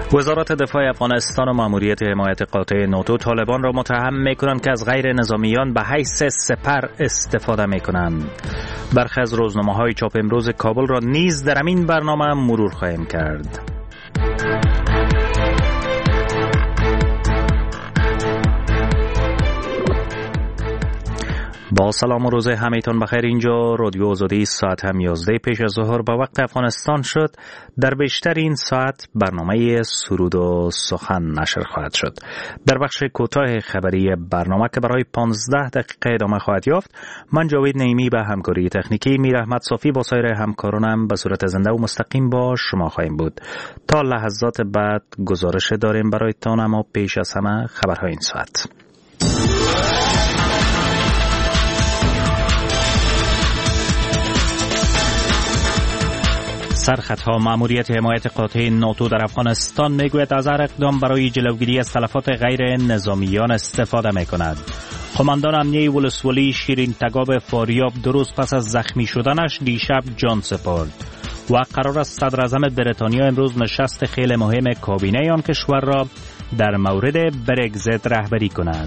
وزارت دفاع افغانستان و ماموریت حمایت قاطع ناتو طالبان را متهم می‌کنند که از غیر نظامیان به حیث سپر استفاده می‌کنند. برخی از روزنامه‌های چاپ امروز کابل را نیز در همین برنامه مرور خواهیم کرد. با سلام و روز همه‌تان بخیر. اینجا رادیو آزادی ساعت هم 11 پیش از ظهر به وقت افغانستان شد. در بیشتر این ساعت برنامه سرود و سخن نشر خواهد شد. در بخش کوتاه خبری برنامه که برای 15 دقیقه ادامه خواهد یافت، من جاوید نعیمی به همکاری تکنیکی، میر احمد صافی با سایر همکارانم به صورت زنده و مستقیم با شما خواهیم بود. تا لحظات بعد گزارش داریم برایتان، اما پیش از همه خبرهای این ساعت. سرخطها: ماموریت حمایت قاطع ناتو در افغانستان میگوید از هر اقدام برای جلوگیری از تلفات غیر نظامیان استفاده میکند. قماندان امنیه ولسوالی شیرین تگاب فاریاب 2 روز پس از زخمی شدنش دیشب جان سپرد و قرار است صدر اعظم بریتانیا امروز نشست خیلی مهم کابینه آن کشور را در مورد برگزیت رهبری کند.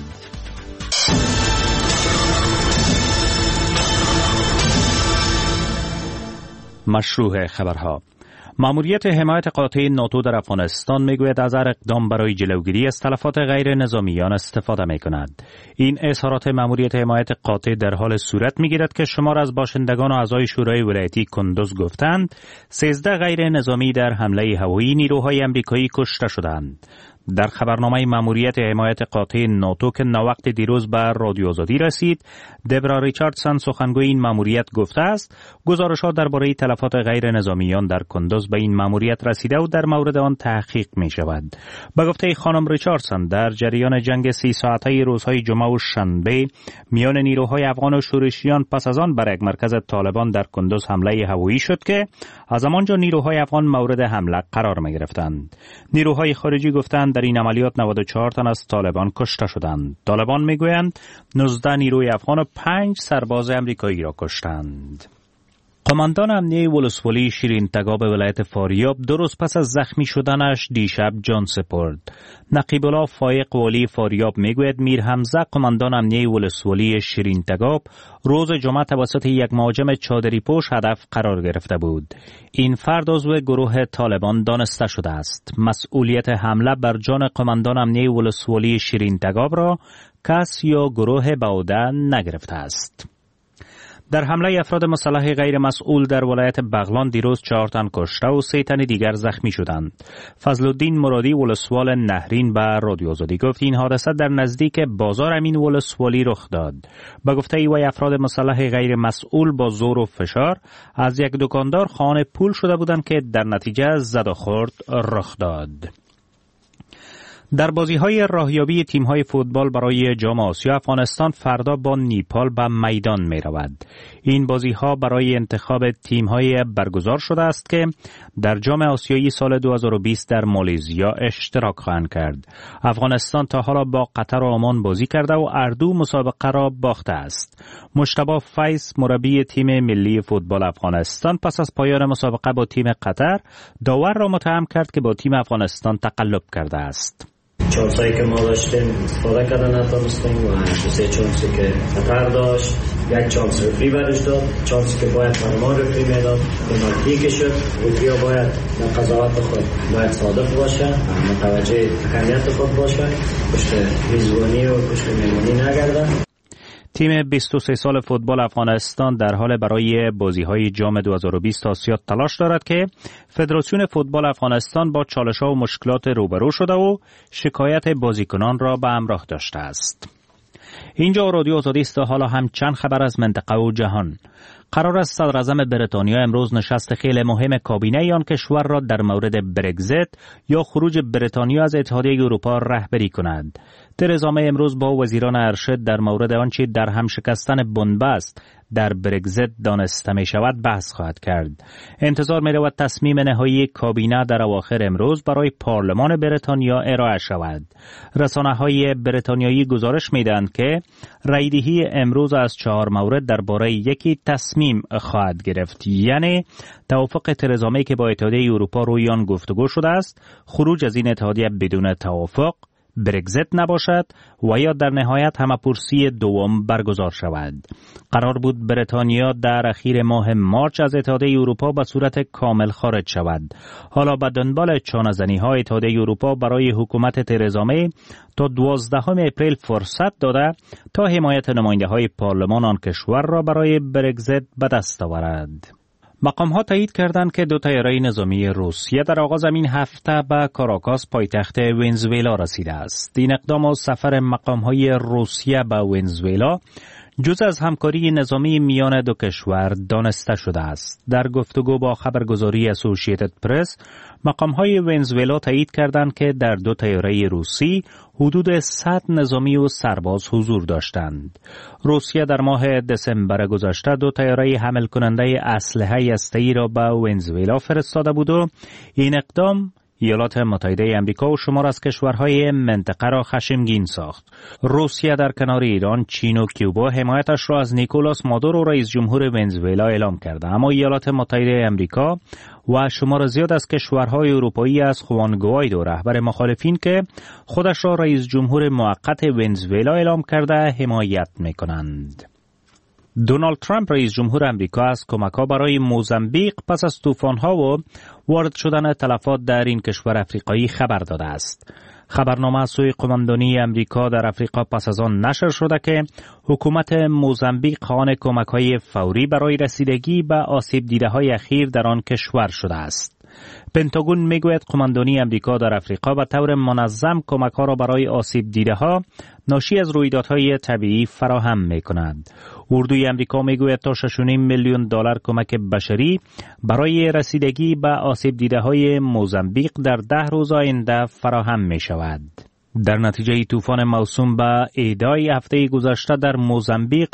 مشروع خبرها: ماموریت حمایت قاطع ناتو در افغانستان میگوید از هر اقدام برای جلوگیری از تلفات غیر نظامیان استفاده میکند. این اظهارات ماموریت حمایت قاطع در حال صورت میگیرد که شمار از باشندگان و اعضای شورای ولایتی کندوز گفتند 13 غیر نظامی در حمله هوایی نیروهای آمریکایی کشته شدند. در خبرنامه ماموریت حمایت قاطع ناتو که ناوقت دیروز به رادیو آزادی رسید، دبرا ریچاردسون سخنگوی این ماموریت گفته است گزارش‌ها درباره تلفات غیر نظامیان در کندوز به این ماموریت رسیده و در مورد آن تحقیق می‌شود. به گفته خانم ریچاردسون، در جریان جنگ 30 ساعته روزهای جمعه و شنبه میان نیروهای افغان و شورشیان پس از آن بر یک مرکز طالبان در کندوز حمله هوایی شد که از همانجا نیروهای افغان مورد حمله قرار می‌گرفتند. نیروهای خارجی گفتند در این عملیات 94 تن از طالبان کشته شدند. طالبان میگویند 19 نیروی افغان و 5 سرباز امریکایی را کشتند. قماندان امنیه ولسوالی شیرین تگاب ولایت فاریاب 2 روز پس از زخمی شدنش دیشب جان سپرد. نقیب الله فایق والی فاریاب میگوید میر حمزه قماندان امنیه ولسوالی شیرین تگاب روز جمعه توسط یک مهاجم چادری پوش هدف قرار گرفته بود. این فرد عضو گروه طالبان دانسته شده است. مسئولیت حمله بر جان قماندان امنیه ولسوالی شیرین تگاب را کس یا گروه به عهده نگرفته است. در حمله افراد مسلح غیر مسئول در ولایت بغلان دیروز 4 تن کشته و 3 تن دیگر زخمی شدند. فضل الدین مرادی ولسوال نهرین به رادیو آزادی گفت این حادثه در نزدیک بازار امین ولسوالی رخ داد. به گفته وی افراد مسلح غیر مسئول با زور و فشار از یک دکاندار خانه پول شده بودند که در نتیجه زد و خورد رخ داد. در بازی‌های راهیابی تیم‌های فوتبال برای جام آسیا، افغانستان فردا با نیپال به میدان می‌رود. این بازی‌ها برای انتخاب تیم‌های برگزار شده است که در جام آسیایی سال 2020 در مالزیا اشتراک خواهند کرد. افغانستان تا حالا با قطر و عمان بازی کرده و اردو مسابقه را باخته است. مجتبی فیض مربی تیم ملی فوتبال افغانستان پس از پایان مسابقه با تیم قطر داور را متهم کرد که با تیم افغانستان تقلب کرده است. چانسایی که ما داشتیم استفاده کردن نتونستیم و 3 چانسی که قطر داشت، 1 چانس رفری برش داد، چانسی که باید فرمان رفری میداد پنالتی که شد. رفری باید در قضاوت خود باید صادق باشه، متوجه اهمیت خود باشه، پشت میزبانی و پشت مهمانی نگردن. تیم 23 سال فوتبال افغانستان در حال برای بازی‌های جام 2020 آسیا تلاش دارد که فدراسیون فوتبال افغانستان با چالش‌ها و مشکلات روبرو شده و شکایت بازیکنان را به همراه داشته است. اینجا رادیو آزادی است. حالا هم چند خبر از منطقه و جهان. قرار است صدر اعظم بریتانیا امروز نشست خیلی مهم کابینه آن کشور را در مورد برگزیت یا خروج بریتانیا از اتحادیه اروپا رهبری کند. ترزا می امروز با وزیران ارشد در مورد آنچه در هم شکستن بنبست در برگزیت دانسته می شود بحث خواهد کرد. انتظار می رود تصمیم نهایی کابینه در اواخر امروز برای پارلمان بریتانیا ارائه شود. رسانه‌های بریتانیایی گزارش می دهند که رایدهی امروز از 4 مورد درباره یکی تصمیم خواهد گرفت، یعنی توافق ترزا می که با اتحادیه اروپا روی آن گفتگو شده است، خروج از این اتحادیه بدون توافق، برگزیت نباشد و یا در نهایت همه‌پرسی دوم برگزار شود. قرار بود بریتانیا در اخیر ماه مارچ از اتحادیه اروپا به صورت کامل خارج شود. حالا به دنبال چانه‌زنی‌های اتحادیه اروپا برای حکومت ترزا می تا 12 اپریل فرصت داده تا حمایت نماینده‌های پارلمان آن کشور را برای برگزیت به دست آورد. مقام‌ها تایید کردند که 2 طیاره نظامی روسیه در آغاز این هفته به کاراکاس پایتخت ونزوئلا رسیده است. این اقدام از سفر مقام‌های روسیه به ونزوئلا جزء از همکاری نظامی میان دو کشور دانسته شده است. در گفتگو با خبرگزاری اسوسییتد پرس، مقام‌های ونزوئلا تایید کردند که در 2 طیاره روسی حدود 100 نظامی و سرباز حضور داشتند. روسیه در ماه دسامبر گذشته 2 طیاره حمل کننده اسلحه هسته‌ای را به ونزوئلا فرستاده بود و این اقدام ایالات متحده آمریکا و شمار از کشورهای منطقه را خشمگین ساخت. روسیه در کنار ایران، چین و کوبا حمایتش را از نیکولاس مادورو رئیس جمهور ونزوئلا اعلام کرده، اما ایالات متحده آمریکا و شمار زیاد از کشورهای اروپایی از خوان گوایدو رهبر مخالفین که خودش را رئیس جمهور موقت ونزوئلا اعلام کرده حمایت می‌کنند. دونالد ترامپ رئیس جمهور آمریکا از کمک‌ها برای موزامبیق پس از طوفان‌ها و وارد شدن تلفات در این کشور افریقایی خبر داده است. خبرنامه از سوی قماندانی آمریکا در افریقا پس از آن نشر شده که حکومت موزامبیق خواهان کمک‌های فوری برای رسیدگی به آسیب دیده‌های اخیر در آن کشور شده است. پنتاگون میگوید قماندانی آمریکا در افریقا به طور منظم کمک‌ها را برای آسیب دیده‌ها ناشی از رویدادهای طبیعی فراهم می‌کند. اردوی آمریکا میگوید تا 6.5 میلیون دلار کمک بشری برای رسیدگی به آسیب دیده‌های موزامبیق در 10 روز آینده فراهم می‌شود. در نتیجه طوفان موسوم به ایدای هفته گذشته در موزامبیق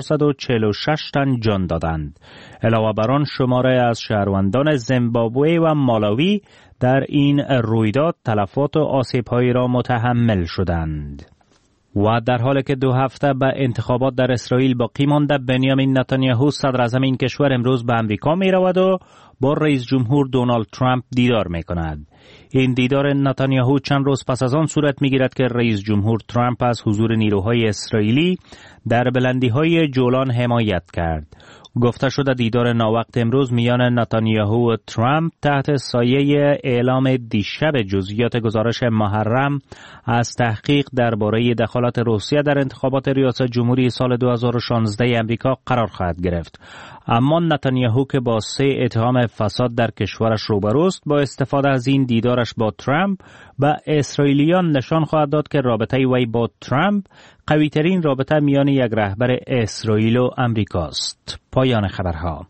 446 تن جان دادند. علاوه بر آن شماره از شهروندان زیمبابوه و مالاوی در این رویداد تلفات و آسیب‌هایی را متحمل شدند. و در حالی که 2 هفته به انتخابات در اسرائیل باقی مانده، بنیامین نتانیاهو صدر اعظم این کشور امروز به آمریکا می رود و با رئیس جمهور دونالد ترامپ دیدار می کند. این دیدار نتانیاهو چند روز پس از آن صورت می گیرد که رئیس جمهور ترامپ از حضور نیروهای اسرائیلی در بلندی‌های جولان حمایت کرد. گفته شده دیدار ناوقت امروز میان نتانیاهو و ترامپ تحت سایه اعلام دیشب جزئیات گزارش محرم از تحقیق درباره دخالت روسیه در انتخابات ریاست جمهوری سال 2016 امریکا قرار خواهد گرفت. اما نتانیاهو که با 3 اتهام فساد در کشورش روبروست، با استفاده از این دیدارش با ترامپ به اسرائیلیان نشان خواهد داد که رابطه وی با ترامپ قوی‌ترین رابطه میان یک رهبر اسرائیل و امریکاست. پایان خبرها.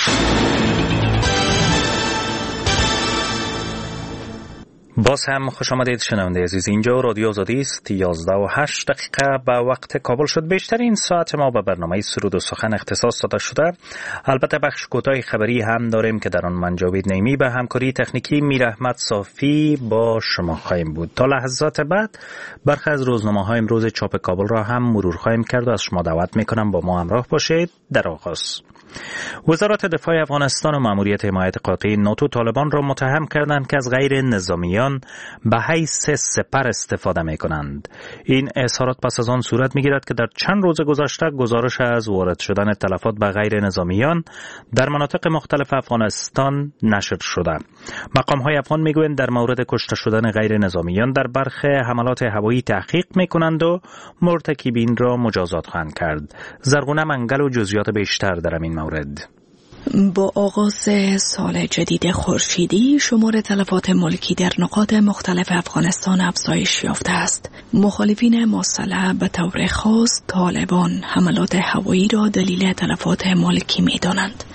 باز هم خوش آمدید شنونده عزیز، اینجا رادیو آزادی است. 11:08 به وقت کابل شد. بیشترین ساعت ما به برنامه سرود و سخن اختصاص داده شده. البته بخش کوتاه خبری هم داریم که در آن من جاوید نعیمی به همکاری تکنیکی میر احمد صافی با شما خواهیم بود. تا لحظات بعد برخی از روزنامه‌های امروز چاپ کابل را هم مرور خواهیم کرد و از شما دعوت می‌کنم با ما همراه باشید. در آغاز وزارت دفاع افغانستان و ماموریت حمایت قاطع ناتو طالبان را متهم کردند که از غیر نظامیان به حیث سپر استفاده می کنند. این اظهارات پس از آن صورت می گیرد که در چند روز گذشته گزارش از وارد شدن تلفات به غیر نظامیان در مناطق مختلف افغانستان نشر شده. مقام های افغان می گویند در مورد کشته شدن غیر نظامیان در برخی حملات هوایی تحقیق می کنند و مرتکبین را مجازات خواهند کرد. زرغونه منگل و جزئیات بیشتر در این مورد. با آغاز سال جدید خورشیدی شمار تلفات ملکی در نقاط مختلف افغانستان افزایش یافته است. مخالفین مسلح به طور خاص طالبان حملات هوایی را دلیل تلفات ملکی می دانند.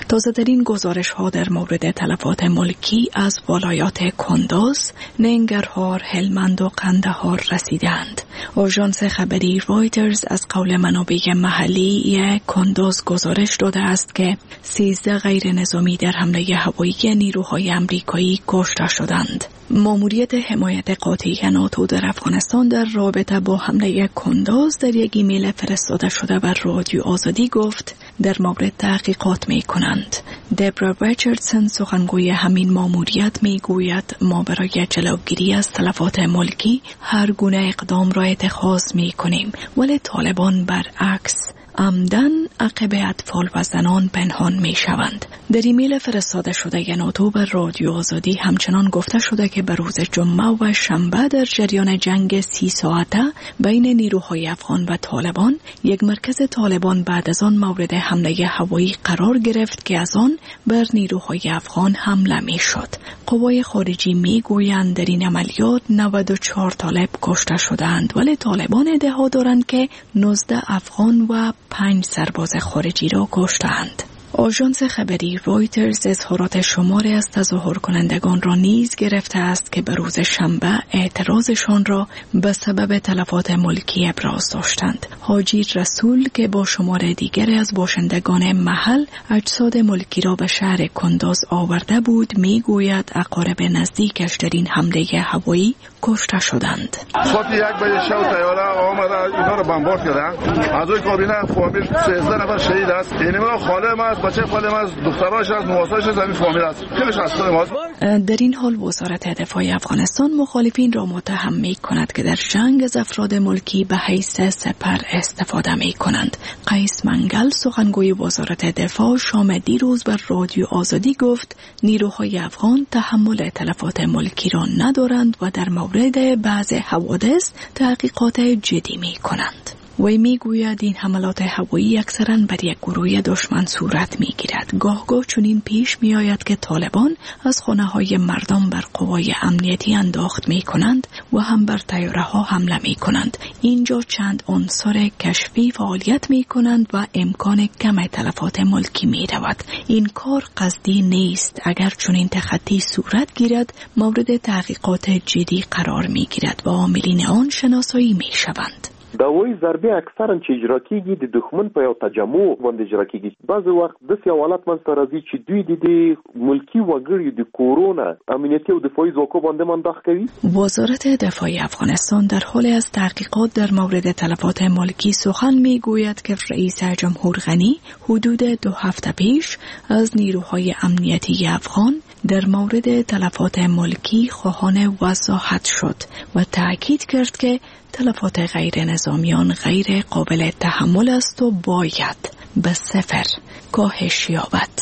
تازه‌ترین گزارش‌ها در مورد تلفات ملکی از ولایات کندوز، ننگرهار، هلمند و قندهار رسیدند. آژانس خبری رایترز از قول منابع محلی کندوز گزارش داده است که 13 غیر نظامی در حمله هوایی نیروهای آمریکایی کشته شدند. ماموریت حمایت قاطعی ناتو در افغانستان در رابطه با حمله کندوز در یک ایمیل فرستاده شده بر رادیو آزادی گفت در مورد تحقیقات می کنند. دبرا ریچاردسون سخنگوی همین ماموریت می گوید ما برای جلوگیری از تلفات ملکی هر گونه اقدام را اتخاذ می کنیم، ولی طالبان برعکس عمدن عقب اطفال و زنان پنهان می شوند. در ایمیل فرستاده شده ناتو بر رادیو آزادی همچنان گفته شده که به روز جمعه و شنبه در جریان جنگ 30 ساعته بین نیروهای افغان و طالبان یک مرکز طالبان بعد از آن مورد حمله هوایی قرار گرفت که از آن بر نیروهای افغان حمله می شد. قوای خارجی می گویند در این عملیات 94 طالب کشته شدند، ولی طالبان ادعا دارند که 19 افغان و 5 سرباز خارجی را کشتند. آژانس خبری رایترز اظهارات شماری از تظاهر کنندگان را نیز گرفته است که به روز شنبه اعتراضشان را به سبب تلفات ملکی ابراز داشتند. حاجی رسول که با شمار دیگری از باشندگان محل اجساد ملکی را به شهر کندوز آورده بود، میگوید اقارب نزدیکش در این حمله هوایی کشته شدند. ساعت 1 بجه شب طیاره آمده اینا رو بمبارد کردن. از اون کابینه فامیل 13 نفر شهید است. یعنی من خاله ما بچه خاله ما دختراش از نواساش از این فامیل است. خیلیش از ماست. در این حال وزارت دفاع افغانستان مخالفین را متهم می‌کند که در جنگ از افراد ملکی به حیث سپر استفاده می‌کنند. قیس منگل سخنگوی وزارت دفاع شام دیروز بر رادیو آزادی گفت نیروهای افغان تحمل تلفات ملکی را ندارند و در مورد بعض حوادث تحقیقات جدی می‌کنند. وی میگوید این حملات هوایی اکثراً بر یک گروه دشمن صورت میگیرد. گاه چنین پیش میآید که طالبان از خانه‌های مردم بر قوای امنیتی انداخت میکنند و هم بر طیاره‌ها حمله میکنند. اینجا چند عنصر کشفی فعالیت میکنند و امکان کم تلفات ملکی میرود. این کار قصدی نیست. اگر چنین تخطی صورت گیرد مورد تحقیقات جدی قرار میگیرد و عاملین آن شناسایی میشوند. داوی ضربه اکثرا چې اجرا کیږي د دښمن په یو تجمع باندې اجرا کیږي. بعض وخت د سیاولات منځته راځي چې دوی د ملکی وګړي د کورونا امنیتي او دفاعي ځواکو باندې منداخ کوي. وزارت دفاع افغانستان در حال از تحقیقات در مورد تلفات ملکی سخن میگوید که رئیس جمهور غنی حدود 2 هفته پیش از نیروهای امنیتی افغان در مورد تلفات ملکی خواهان وضاحت شد و تاکید کرد که تلفات غیر نظامیان غیر قابل تحمل است و باید به 0 کاهش یابد.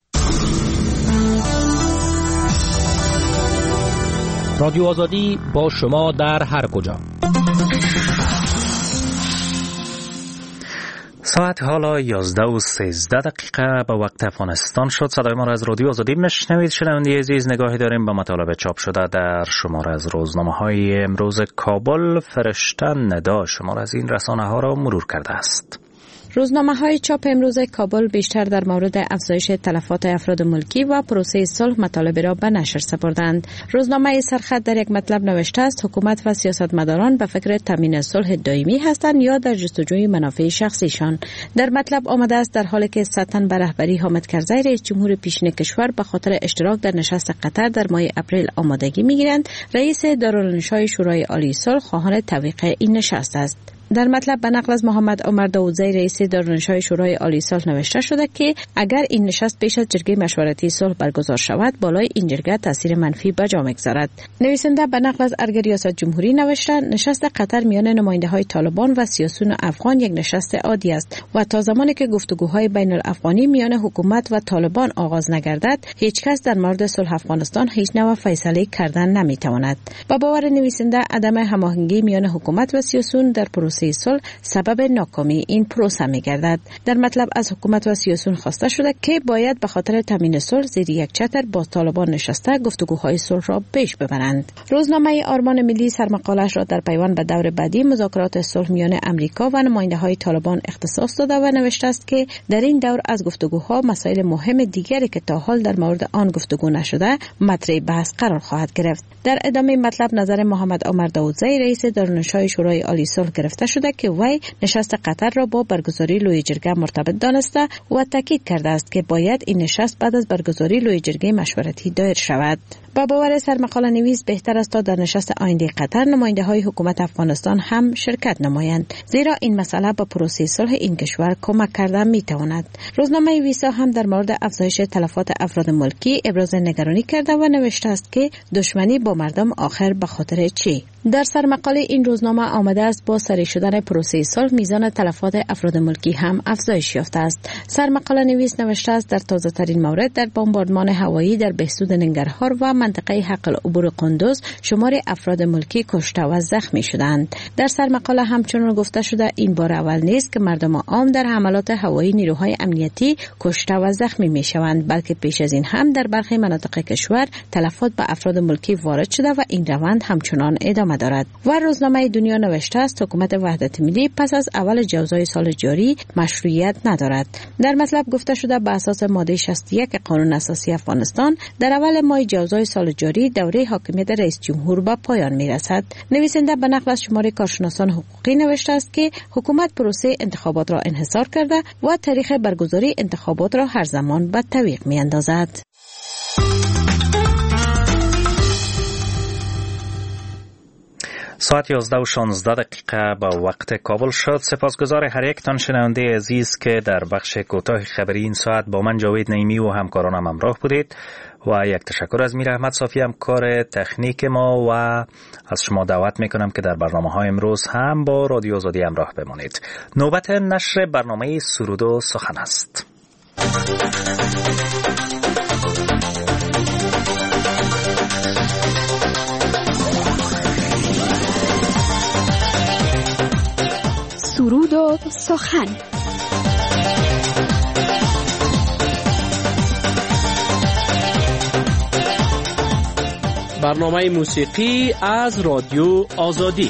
رادیو آزادی با شما در هر کجا. ساعت حالا 11:13 به وقت افغانستان شد. صدای ما را از رادیو آزادی میشنوید. شنونده عزیز، نگاهی داریم به مطالب چاپ شده در شماره از روزنامه‌های امروز. کابل فرشته ندا شماره از این رسانه‌ها را مرور کرده است. روزنامه‌های چاپ امروز کابل بیشتر در مورد افزایش تلفات افراد ملکی و پروسه صلح مطالب را به نشر سپردند. روزنامه سرخط در یک مطلب نوشته است حکومت و سیاستمداران به فکر تامین صلح دائمی هستند یا در جستجوی منافع شخصیشان. در مطلب آمده است در حالی که سطحاً به رهبری حامد کرزی رئیس جمهور پیشین کشور به خاطر اشتراک در نشست قطر در ماه اپریل آمادگی می‌گیرند، رئیس دارالنشای شورای عالی صلح خواهان توقیع این نشست است. در مطلب به نقل از محمد عمر داودزی رئیس دارالنشای شورای عالی صلح نوشته شده که اگر این نشست پیش از جرگه مشورتی صلح برگزار شود بالای این جرگه تاثیر منفی به جا می‌گذارد. نویسنده به نقل از ارگ ریاست جمهوری نوشته نشست قطر میان نماینده‌های طالبان و سیاسیون افغان یک نشست عادی است و تا زمانی که گفتگوهای بین الافغانی میان حکومت و طالبان آغاز نگردد هیچ کس در مورد صلح افغانستان هیچ نوع فیصله کردن نمیتواند. با باور نویسنده عدم هماهنگی میان حکومت و سیاسیون در پروسه پروسه صلح سبب ناکامی این پروسه می‌گردد. در مطلب از حکومت و سیاسیون خواسته شده که باید به خاطر تامین صلح زیر یک چتر با طالبان نشسته گفتگوهای صلح را پیش ببرند. روزنامه آرمان ملی سرمقاله‌اش را در پیوند به دور بعدی مذاکرات صلح میان امریکا و نماینده‌های طالبان اختصاص داده و نوشته است که در این دور از گفتگوها مسائل مهم دیگری که تا حال در مورد آن گفتگو نشده مطرح بحث قرار خواهد گرفت. در ادامه مطلب نظر محمد عمر داودزی رئیس دارالنشای شورای عالی صلح گرفته شده که وی نشست قطر را با برگزاری لوی جرگه مرتبط دانسته و تاکید کرده است که باید این نشست بعد از برگزاری لوی جرگه مشورتی دایر شود. با باور سرمقاله نویس بهتر است تا در نشست آینده قطر نماینده های حکومت افغانستان هم شرکت نمایند، زیرا این مسئله به پروسه صلح این کشور کمک کرده می تواند. روزنامه ویسا هم در مورد افزایش تلفات افراد ملکی ابراز نگرانی کرده و نوشته است که دشمنی با مردم آخر به خاطر چی؟ در سرمقاله این روزنامه آمده است با سری شدن پروسه صلح میزان تلفات افراد ملکی هم افزایش یافته است. سرمقاله نویس نوشته است در تازه ترین مورد در بمباردمان هوایی در بهسود ننگرهار و منطقه حق العبور قندوز شمار افراد ملکی کشته و زخمی شدند. در سرمقاله همچنان گفته شده این بار اول نیست که مردم عام در حملات هوایی نیروهای امنیتی کشته و زخمی می شوند، بلکه پیش از این هم در برخی مناطق کشور تلفات به افراد ملکی وارد شده و این روند همچنان ادامه دارد. و روزنامه دنیا نوشته است حکومت وحدت ملی پس از اول جوزای سال جاری مشروعیت ندارد. در مطلب گفته شده به اساس ماده 61 قانون اساسی افغانستان در اول ماه جوزای سال جاری دوره حاکمیت رئیس جمهور به پایان میرسد. نویسنده به نقل از شمار کارشناسان حقوقی نوشته است که حکومت پروسه انتخابات را انحصار کرده و تاریخ برگزاری انتخابات را هر زمان به تعویق میاندازد. ساعت 11:16 با وقت کابل شد. سپاسگزار هر یک تان شنونده عزیز که در بخش کوتاه خبری این ساعت با من جاوید نعیمی و همکارانم همراه بودید و یک تشکر از میر احمد صافی همکار تکنیک ما و از شما دعوت میکنم که در برنامه‌های امروز هم با رادیو آزادی همراه بمانید. نوبت نشر برنامه سرود و سخن است. سرود و سخن. برنامه موسیقی از رادیو آزادی.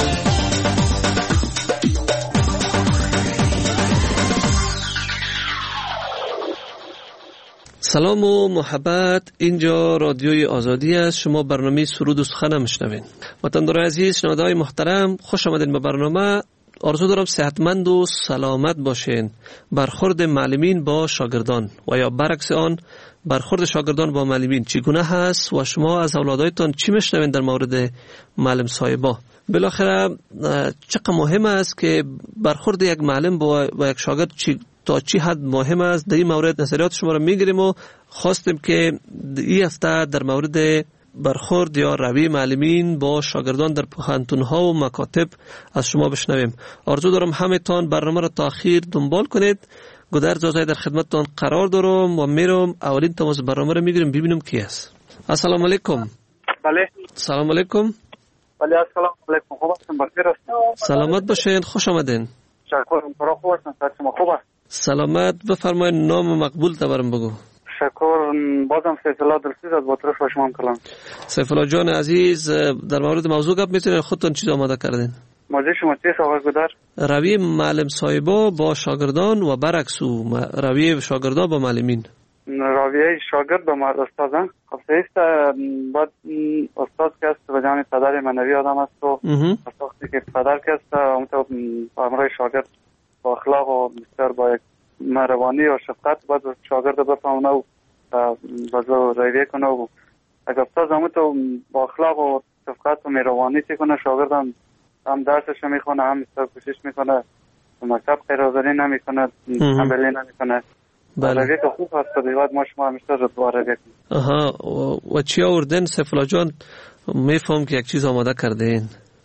سلام و محبت، اینجا رادیوی آزادی است. شما برنامه سرود و سخن میشنوین. وطنداران عزیز، شنونده‌های محترم، خوش آمدین به برنامه. آرزو دارم صحتمند و سلامت باشین. برخورد معلمین با شاگردان و یا برعکس آن برخورد شاگردان با معلمین چگونه هست و شما از اولادایتان چی میشنوین در مورد معلم صاحبا؟ بالاخره چقدر مهم است که برخورد یک معلم با یک شاگرد تا چی حد مهم است. در این مورد نظریات شما را میگیریم و خواستیم که این هفته در مورد برخورد یا روی معلمین با شاگردان در پوهنتون‌ها و مکاتب از شما بشنویم. آرزو دارم همه تان برنامه را تا آخر دنبال کنید. گودرز آزای در خدمتتان قرار دارم و میرم اولین تماس برنامه را میگیریم ببینیم کی است. السلام علیکم. بله. سلام علیکم. بله السلام علیکم. خوب هستم؟ بخیر هستم. سلامت باشین، خوش آمدین. شکرم. برا خوب هستم. شما خوب است؟ سلامت. بفرمایید نام مقبول تبرم بگو. شکر. بازم سیف الله دلسیز از باطرف با شما کلام. سیف الله جان عزیز، در مورد موضوع گپ میتونید خودتون چیز آماده کردین؟ موضوع شما چیست آقای گودر؟ روی معلم صاحبا با شاگردان و برعکس روی شاگردان با معلمین. رویه شاگرد با استاد خب سیست بعد استاد که است به جان پدر منوی آدم است و وقتی که پدر که است اونطور امرای شاگرد با اخلاق و بسیار با یک مهربانی و شفقت باید شاگرد بفهمونه و بازو رویه کنه و اگر استاد همونطور با اخلاق و شفقت و مهربانی چی کنه شاگرد هم درسش میخونه هم بسیار کوشش میکنه مکتب غیرحاضری نمیکنه تنبلی نمیکنه. بله. رویه که خوب هست دیواد ما شما همیشه رتبه رویه کنیم. آها و چی آوردن سیف الله جان؟ میفهم که یک چیز آماده کردین.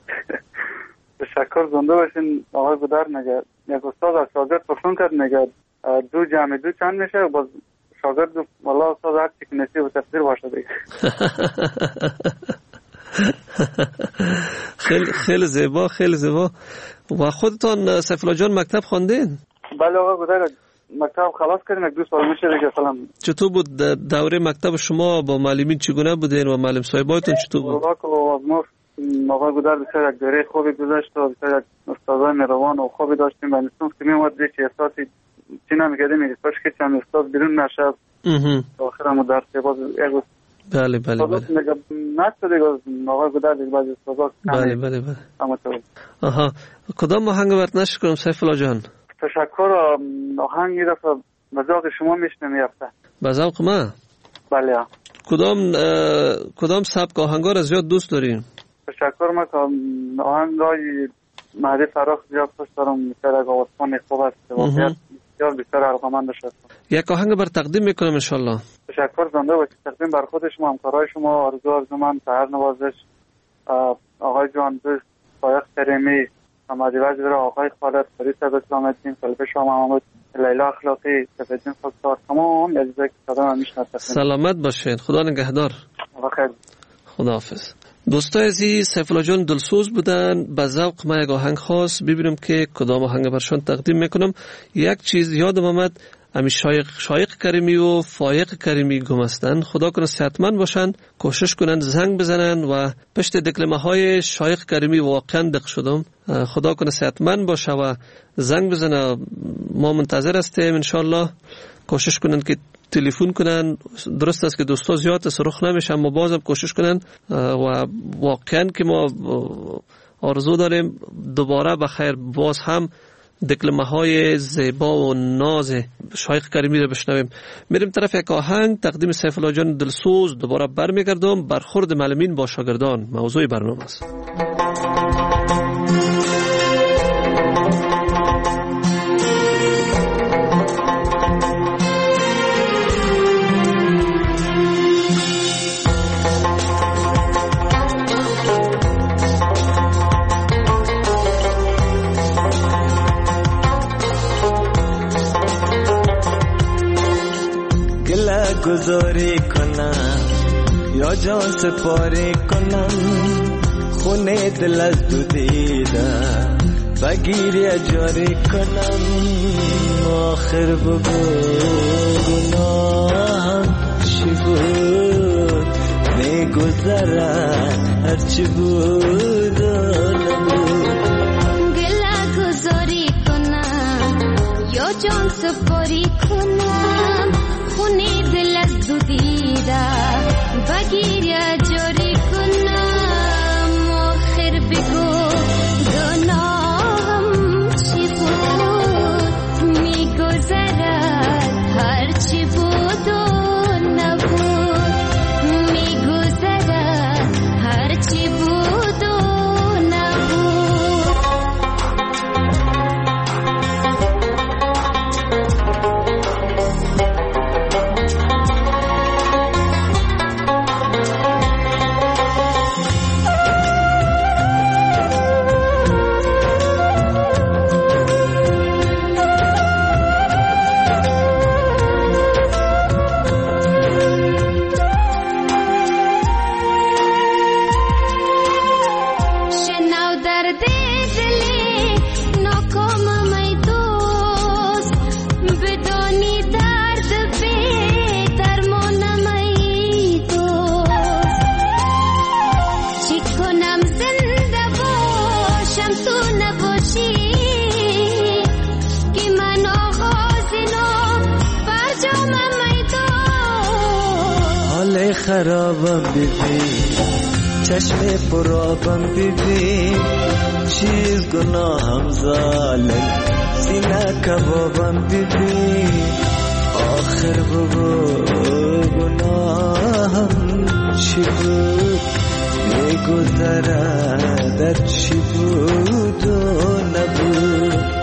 تشکر. زنده باشین آقای گودر. میگه یک استاد از شاگرد پرسون کرد میگه 2 جمع 2 چند میشه؟ و باز شاگرد گفت والله استاد هر چی که نصیب و تقدیر باشه دیگه. خیلی زیبا، خیلی زیبا. و خودتان سیف الله جان مکتب خواندین؟ بله آقا گذر مکتب خلاص کردیم، یک 2 سال میشه دیگه فلان. چطور بود دوره مکتب شما؟ با معلمین چگونه بودین و معلم صاحباتون چطور بود؟ ما آقا گذر بسیار یک دوره خوبی گذشت و بسیار یک استادای مهربان و خوبی داشتیم و نسیم که میومد که احساسی چی نمیکردیم احساس که چند استاد بیرون نشد آخر هم درسی باز یک بله بله بله نشد دیگه آقا گذر دیگه بعضی استادات بله بله بله آها. کدام آهنگ برات نشر کنم سیف الله جان؟ تشکر. آهنگی رفت به ذوق شما میشنم یافته. به ذوق ما؟ بله. کدام سبک آهنگا را زیاد دوست دارین؟ تشکر. من آهنگای مهدی فراخ زیاد دوست دارم، مثل یک آوازخوان خوب است واقعیت بسیار بسیار علاقه‌مند شدم. یک آهنگ بر تقدیم میکنم ان شاء الله. تشکر. زنده باشید. تقدیم بر خود شما، همکارای شما، آرزومند سحر نوازش، آقای جان دوست، فایق کریمی، محمد وجد، آقای خالد، فرید اسلام الدین، خلیفه شاه محمود، لیلا اخلاقی، سفیدین خودکار، تمام عزیزایی که صدا من میشناسن. سلامت باشید. خدا نگهدار. بخیر. خداحافظ. دوستای عزیز، سیف الله جان دلسوز بودن. به ذوق ما یک آهنگ خاص ببینم که کدام آهنگ برشان تقدیم میکنم. یک چیز یادم آمد، امی شایق کریمی و فایق کریمی گم هستن. خدا کنه صحتمند باشن، کوشش کنن زنگ بزنن و پشت دکلمه های شایق کریمی واقعا دق شدم. خدا کنه صحتمند باشه و زنگ بزنه. ما منتظر هستیم. انشالله کوشش کنن که تلفن کنن. درست است که دوستا زیاد تصرف نمیشن، اما بازم کوشش کنن و واقعا که ما آرزو داریم دوباره بخیر باز هم دکلمه های زیبا و ناز شایق کریمی رو بشنویم. میریم طرف یک آهنگ. تقدیم سیف الله جان دلسوز. دوباره برمیگردم. برخورد معلمین با شاگردان موضوع برنامه است. گذاری کنم یا جان سپاری کنم، خونه دل از دو دیدم بگیری اجاری کنم. آخر بگو گناهم چی بود، میگذرد هرچی بود و نبود. گله گذاری کنم یا جان سپاری کنم، خونه دل از دو دیدم بگیر یا جاری کنم. آخر بگو گناهم چی بود، میگذرد هرچی بود و نبود. میگذرد هرچی بود و نبود. خرابم ببین، چشم پرابم ببین، چیز گناهم ظالم، سینه کبابم ببین. آخر بگو گناهم چی بود، میگذرد در چی بود و نبود.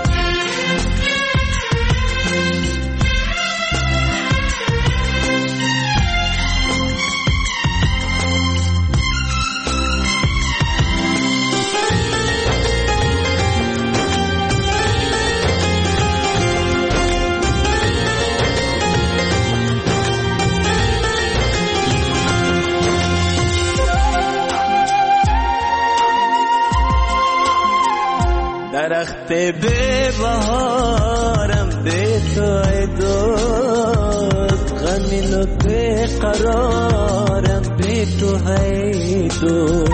به بهارم به تو ای دوست غمین و به قرارم به تو ای دوست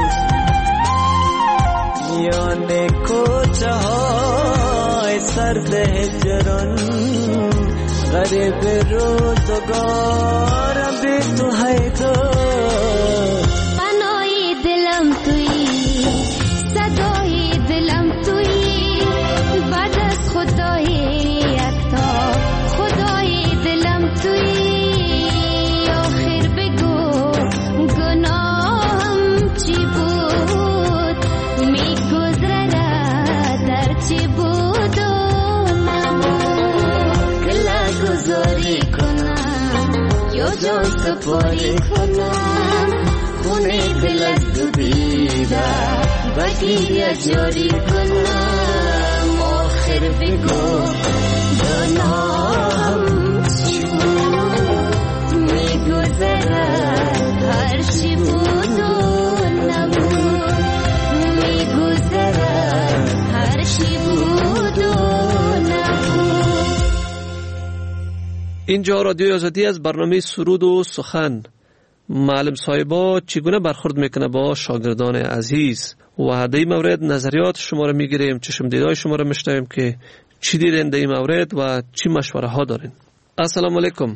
میان کوچه های سرد هجران غریب روزگارم به تو ای دوست پناهی دلم تویی صدای دلم تویی بعد از خدای یکتا خدای دلم تویی آخر بگو گناهم چی بود میگذره در چی بود و نبود کلا گذاری کنم یا جان سپاری کنم خونه دل از دو دیده بگیره جاری کنم آخر بگو گناهم چی بود میگذره هر چی بود و نبود میگذره هر چی بود و نبود. اینجا رادیوی آزادی از برنامه سرود و سخن. معلم صاحبا چگونه برخورد میکنه با شاگردان عزیز و در این مورد نظریات شما را میگیریم، چشم دیدای شما را میشنویم که چی دیدین در این مورد و چی مشوره ها دارین. السلام علیکم.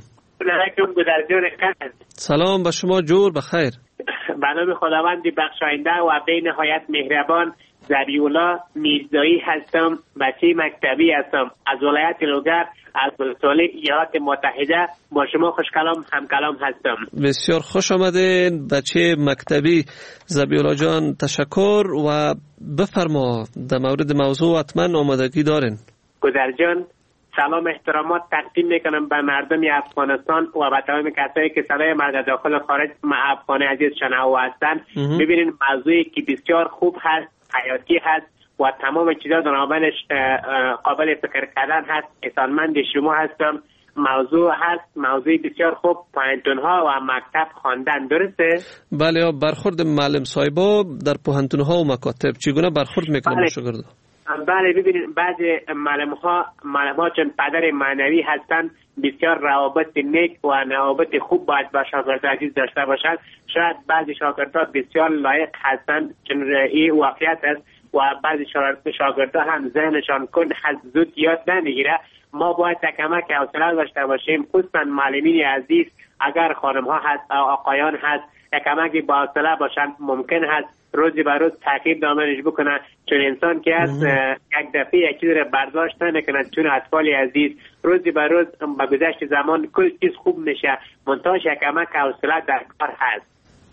سلام به شما، جور بخیر. به نام خداوند بخشاینده و به نهایت مهربان ذبیح‌الله میرزایی هستم، بچه مکتبی هستم از ولایت لوگر از ولایت ایالات متحده. با شما خوشکلام همکلام هستم. بسیار خوش آمدین بچه مکتبی. ذبیح‌الله جان تشکر و بفرما در مورد موضوع حتما آمادگی دارین. گذر جان سلام احترامات تقدیم میکنم به مردم افغانستان و به تمام کسایی که صدای مرد داخل و خارج افغان عزیز شنوا هستند. ببینین موضوعی که بسیار خوب هست، حیاتی هست و تمام چیزا در مابینش قابل فکر کردن هست. احسانمند شما هستم. موضوع هست موضوعی بسیار خوب، پوهنتون ها و مکتب خواندن، درسته؟ بله. برخورد معلم صاحبا در پوهنتون ها و مکاتب چگونه برخورد میکنن با شاگردان؟ بله ببینید بعضی معلم ها چون پدر معنوی هستند بسیار روابط نیک و روابط خوب باید با شاگرد عزیز داشته باشند. شاید بعضی شاگردان بسیار لایق هستند چون این واقعیت است و بعضی شاگردان هم ذهنشان کند هست زود یاد نمیگیره. ما باید کمک حوصله داشته باشیم، خصوصا معلمین عزیز اگر خانم ها هست آقایان هست کمکی با حوصله باشند. ممکن هست روزی به روز تاکید دامنش بکنن چون انسان که از یک دفعه یک چیز رو برداشت نکنه چون اطفال عزیز روزی به روز با گذشت زمان کل چیز خوب میشه. منتهاش یک کمک حوصله در کار هست.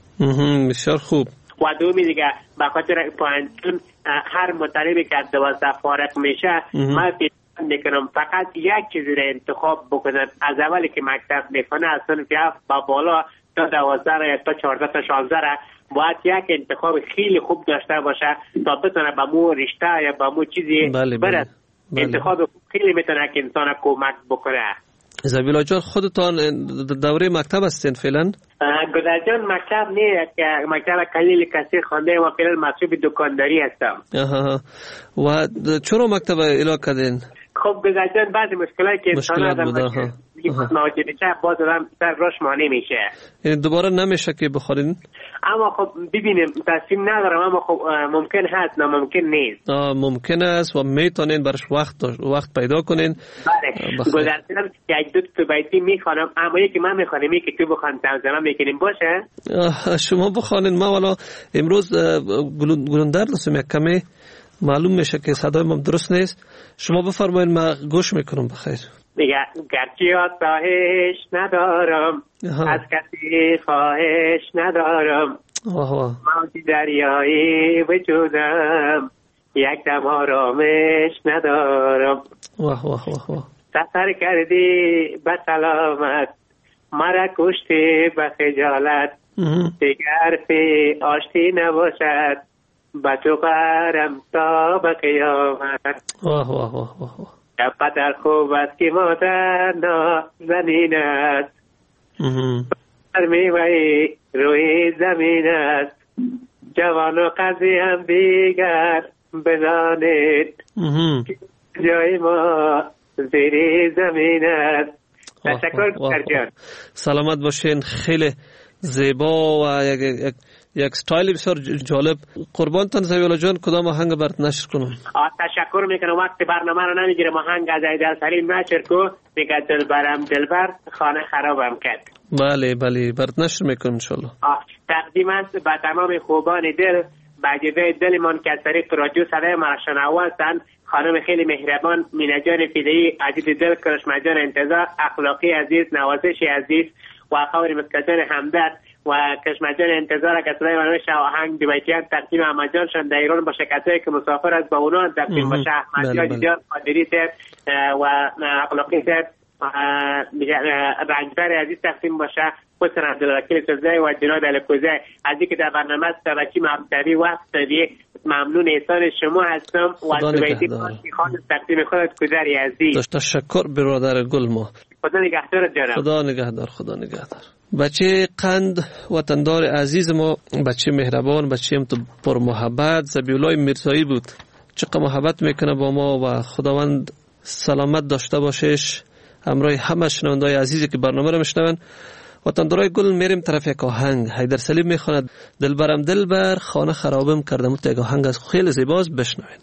بسیار خوب. و دومی دیگه به خاطر پوهنتون هر مطالبی که از 12 فارغ میشه من میکنم فقط یک چیزی رو انتخاب بکنن. از اولی که مکتب میکنه از صنف 7 با بالا تا 12 تا 14 تا 16 باید یک انتخاب خیلی خوب داشته باشه تا بتونه با مو رشته یا با مو چیزی برد. انتخاب خیلی میتونه که انسان کمک بکنه. ذبیح‌الله جان خودتان دوره مکتب هستین فعلا؟ گذر جان مکتب نه، مکتب کلیل کثیر خوانده و فعلا مشغول دکانداری هستم. و چرا مکتب اعلام کردین؟ خب گذر جان بعضی مشکلاتی که انسان آدم مواجه میشه باز آدم سر راش مانع میشه. یعنی دوباره نمیشه که بخورین؟ اما خب ببینیم تصمیم ندارم، اما خب ممکن هست ناممکن نیست. ممکن است و میتونین برش وقت پیدا کنین. بله گذاشتم یک دو تا بیتی میخوانم، اما یکی من میخوانم یکی تو بخوان تمام میکنیم باشه؟ شما بخوانین. ما والا امروز گلوندر دستم یک کمی معلوم میشه که صدای من درست نیست. شما بفرمایید ما گوش میکنم. بخیر. میگه گرچه آسایش ندارم از کسی خواهش ندارم موج دریایی وجودم یک دم آرامش ندارم. سفر کردی به سلامت مرا کشتی به خجالت دیگر پی آشتی نباشد به تو قرم تا به قیامت. پدر خوب است که مادر نازنین است میوه روی زمین است جوان و قضی هم دیگر بدانید جای ما زیر زمین است. تشکر جان. سلامت باشین. خیلی زیبا و یک ستایل بسیار جالب. قربانتان زویلا جان، کدام آهنگ برات نشر کنم؟ تشکر میکنم. وقتی برنامه رو نمیگیرم آهنگ از ایدر سلیم نشر کو. میگه دلبرم دلبر خانه خرابم کرد. بله برات نشر میکنم انشالله. تقدیم است به تمام خوبان دل، بعجبه دلمان که از طریق رادیو صدای ما شنوا هستند. خانم خیلی مهربان، مینه جان فیده‌ای، عزیز دل، کرشمه جان انتظار، اخلاقی عزیز، نوازشی عزیز و خوری مسکتان همدرد و کشمجان انتظار که صدای منوش آهنگ دویتیان تقدیم احمدجانشان در ایران با شرکتایی که مسافر از با اونا تقدیم باشه. احمدجان جان قادری سر و اخلاقی سر رنجبر عزیز تقدیم باشه. حسن عبدالوکیل سوزای و جناب الکوزای عزیزی که در برنامه سبکی محبتوی وقت دادی، ممنون احسان شما هستم و دویتی خان تقدیم خودت کدری عزیز. تشکر برادر گل. ما خدا نگهدار جانم. خدا نگهدار. بچه قند وطندار عزیز ما، بچه مهربان، بچه هم تو پر محبت، زبیولای میرزایی بود. چقدر محبت میکنه با ما و خداوند سلامت داشته باشش. همراه همه شنوندای عزیزی که برنامه رو میشنون. وطندارای گل میریم طرف یک آهنگ. حیدر سلیم میخواند دلبرم دلبر خانه خرابم کردم. تو یک آهنگ از خیلی زیباست، بشنوین.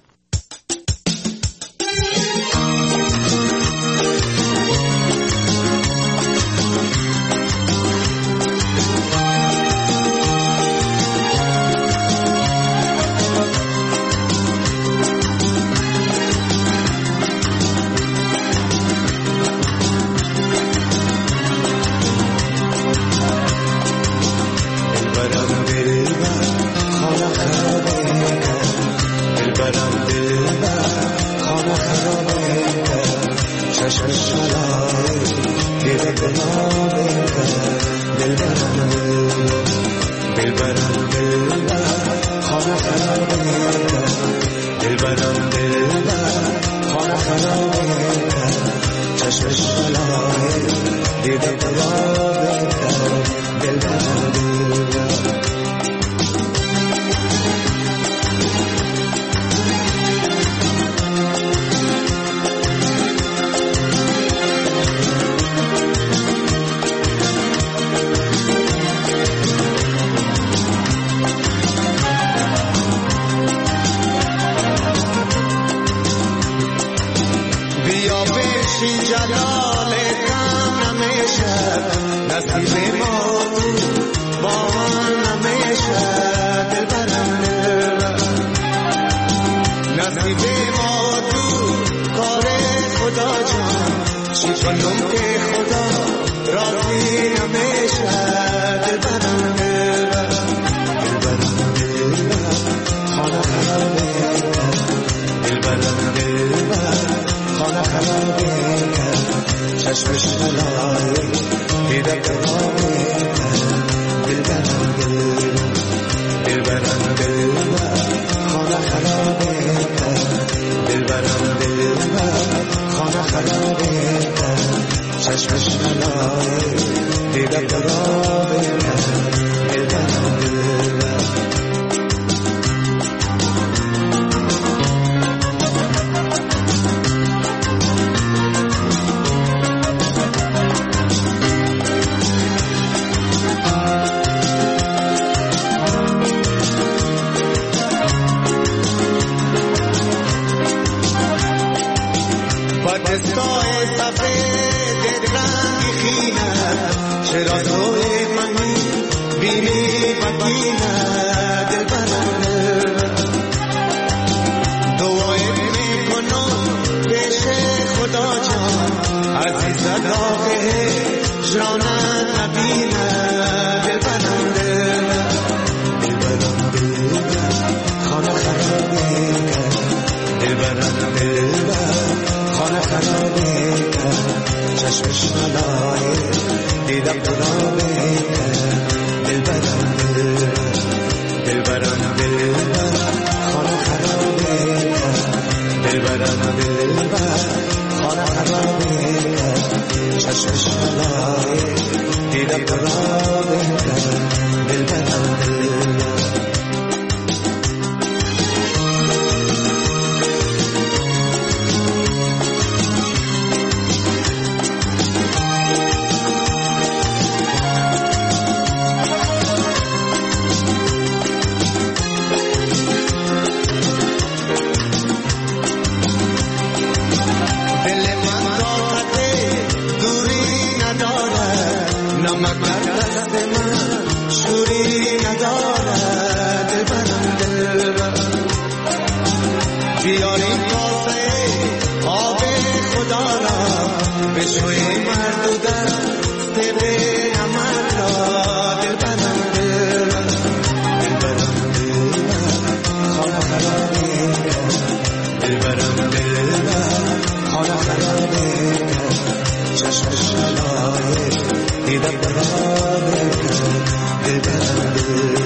شلای دیده برای دلبرم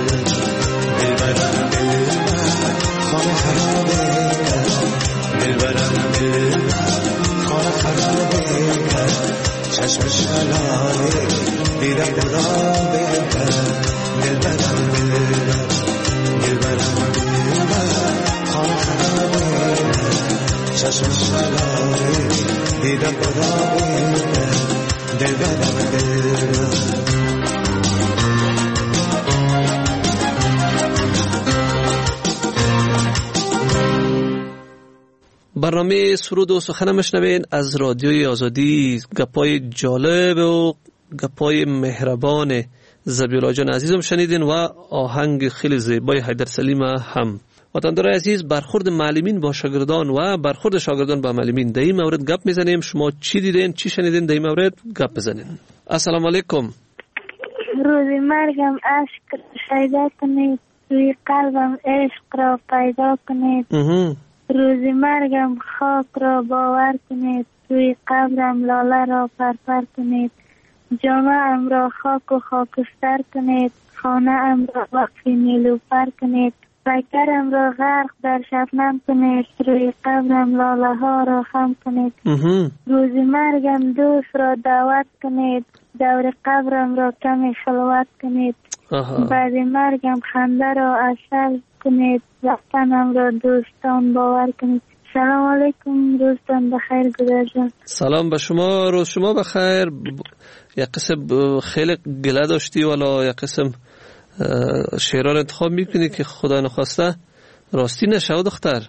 دلبرم خانه خرابه دلبرم خانه خرابه چشم شلای دیده برای دلبرم دلبرم خانه خرابه چشم شلای دیده برای دلبرم برنامه سرود و سخن میشنوین از رادیوی آزادی. گپای جالب و گپای مهربان زبیولا جان عزیزم شنیدین و آهنگ خیلی زیبای حیدر سلیم هم. وطندار عزیز، برخورد معلمین با شاگردان و برخورد شاگردان با معلمین در این مورد گپ میزنیم. شما چی دیدین، چی شنیدین در این مورد گپ بزنین. السلام علیکم. روزی مرگم عشق شیدا کنید، توی قلبم عشق را پیدا کنید. روزی مرگم خاک را باور کنید، توی قبرم لاله را پرپر کنید. جامعه ام را خاک و خاکستر کنید، خانه ام را وقف نیلوفر کنید. پیکرم را غرق در شبنم کنید، روی قبرم لاله ها را خم کنید. روزی مرگم دوست را دعوت کنید، دور قبرم را کمی خلوت کنید. بعد مرگم خنده را اصل کنید، وطنم را دوستان باور کنید. سلام علیکم، روزتان بخیر گذاشتم. سلام به شما، روز شما بخیر. یک قسم خیلی گله داشتی ولی یک قسم شعران انتخاب میکنی که خدا نخواسته راستی نشود دختر.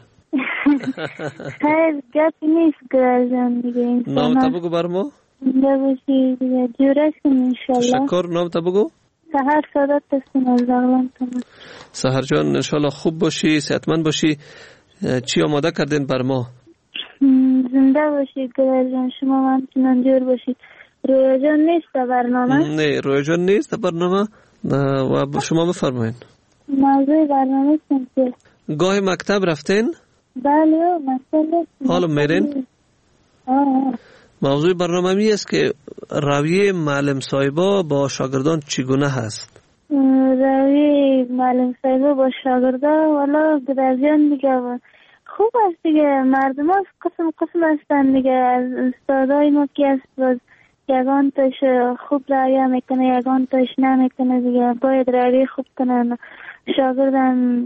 خیر گپی نیست گذاشتم دیگه. نام تا بگو بر ما. نباشی دیگه جوره کن انشالله. تشکر. نام تا بگو. سهر سادت هستیم از بغلان. سهر جان انشالله خوب باشی، صحتمند باشی. چی آماده کردین بر ما؟ زنده باشید گلر جان، شما همچنان جور باشید. رویا جان نیست برنامه؟ نه رویا جان نیست برنامه و شما بفرمایین. موضوع برنامه چیه؟ گاه مکتب رفتین؟ بله مکتب رفتیم. حالا میرین؟ موضوع برنامه می است که رویه معلم صاحبا با شاگردان چگونه هست؟ رویه معلم صاحبا با شاگردان والا گرازیان دیگه خوب است دیگه. مردم ها قسم هستن دیگه. از استادای ما که است باز یگان تاش خوب رویه میکنه، یگان تاش نمیکنه دیگه. باید رویه خوب کنن. شاگردن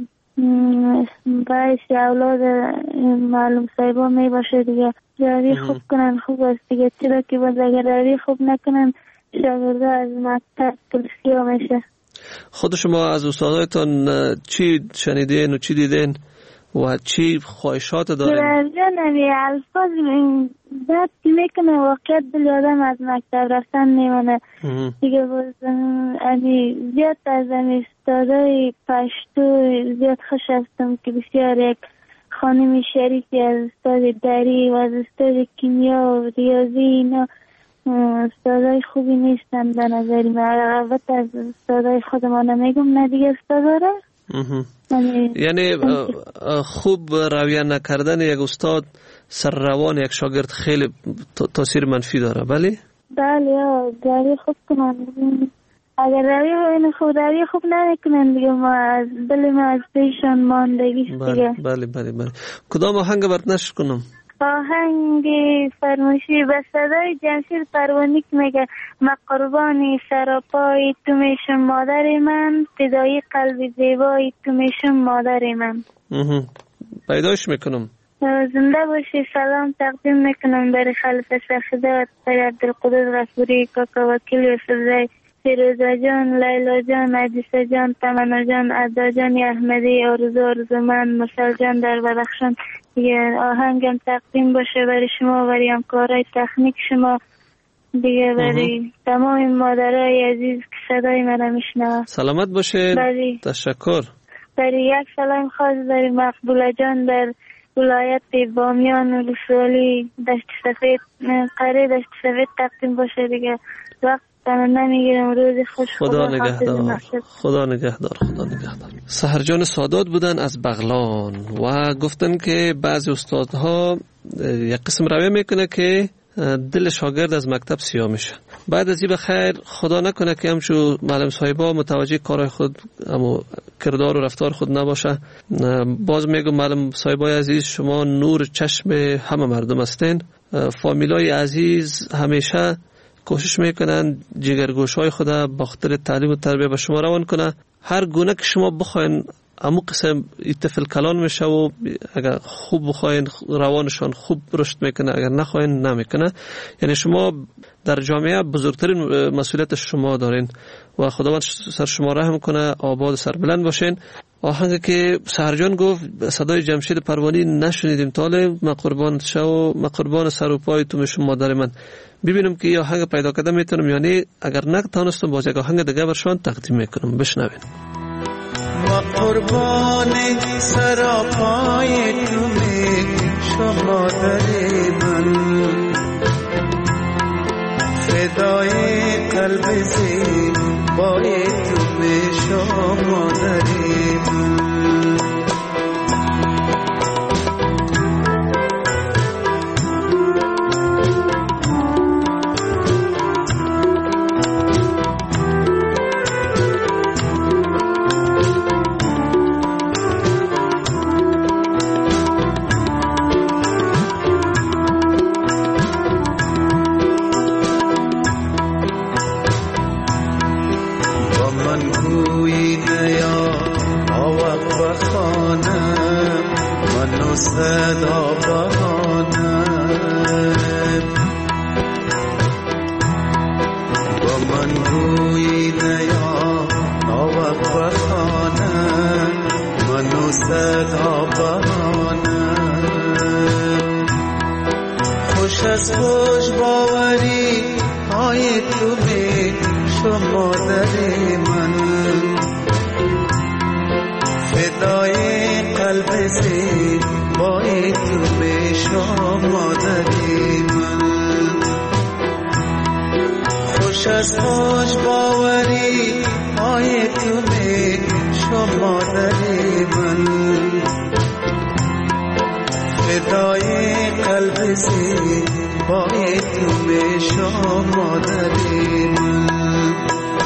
باعث اولاد معلم صاحبا می باشه دیگه. روی خوب کنن خوب است دیگه. چرا که باز اگر روی خوب نکنن شاگرده از مکتب کلسیا میشه. خود شما از استادایتان چی شنیدین و چی دیدین و چی خواهشات دارین؟ جانمی الفاظ بد که میکنه واقعیت دل آدم از مکتب رفتن نیمانه دیگه. باز زیاد از استادای پشتو زیاد خوش هستم که بسیار یک خانم شریفی از استاد دری و از استاد کیمیا و ریاضی اینا استادای خوبی نیستن به نظر من. البته از استادای خودمان نمیگم نه دیگه استادا را. یعنی خوب رویه نکردن یک استاد سر روان یک شاگرد خیلی تاثیر منفی داره. بله؟ بله رویه خوب کنن. اگر رویه خوب نمیکنن دیگه ما از دل ما از پیشان ماندگیست دیگه. بله. کدام آهنگ برات نشر کنم؟ آهنگ فرمایشی به صدای جمشید پروانی که میگه مقربانی سراپای تو میشم مادر من، فدای قلب زیبای تو میشم مادر من. پیداش میکنم. زنده باشی. سلام تقدیم میکنم برای خلف سخدات برای عبدالقدس غفوری، کاکا وکیل یوسفزای، فیروزه جان، لیلا جان، عجیسه جان، تمنا جان، عدا جان احمدی، آرزو من، مشال جان در بدخشان. دیگه آهنگم تقدیم باشه برای شما، برای همکارای تکنیک شما دیگه، برای تمام مادرای عزیز که صدای من میشنوه. سلامت باشه. تشکر. برای یک سلام خاص برای مقبوله جان در ولایت بامیان و لسوالی دشت سفید، قره دشت سفید تقدیم باشه دیگه. وقت نمیگیرم. روز خوش. خدا نگهدار. خدا نگهدار. سهر جان سادات بودن از بغلان و گفتن که بعضی استادها یک قسم رویه میکنه که دل شاگرد از مکتب سیاه میشه. بعد از این بخیر خدا نکنه که همچون معلم صاحبا متوجه کار خود اما کردار و رفتار خود نباشه. باز میگم معلم صاحبای عزیز شما نور چشم همه مردم هستین. فامیلای عزیز همیشه کوشش میکنن جگرگوشهای خود با خاطر تعلیم و تربیت به شما روان کنه. هر گونه که شما بخواین امو قسم طفل کلان میشه و اگر خوب بخواین روانشان خوب رشد میکنه، اگر نخواین نمیکنه. یعنی شما در جامعه بزرگترین مسئولیت شما دارین و خداوند سر شما رحم کنه، آباد سربلند باشین. آهنگ که سهرجان گفت صدای جمشید پروانی نشنیدیم تاله، ما قربان شو ما قربان سر و پای تو میشم مادر من. ببینم که آهنگ پیدا کرده میتونم، یعنی اگر نتونستم باز یک آهنگ دیگه برشان تقدیم میکنم. بشنوین. ما قربان سراپای تو میشم مادر من، فدای قلب زیبای تو میشم مادر من. صدا بهانم با من روی نیا ناوق بخانم منو صدا بهانم. خوش از خوش باوری های تو می شما در من، فدای قلب زیبای تو میشم مادر من. خوش از خوش باوری های تو میشم مادر من، فدای قلب زیبای تو میشم مادر من.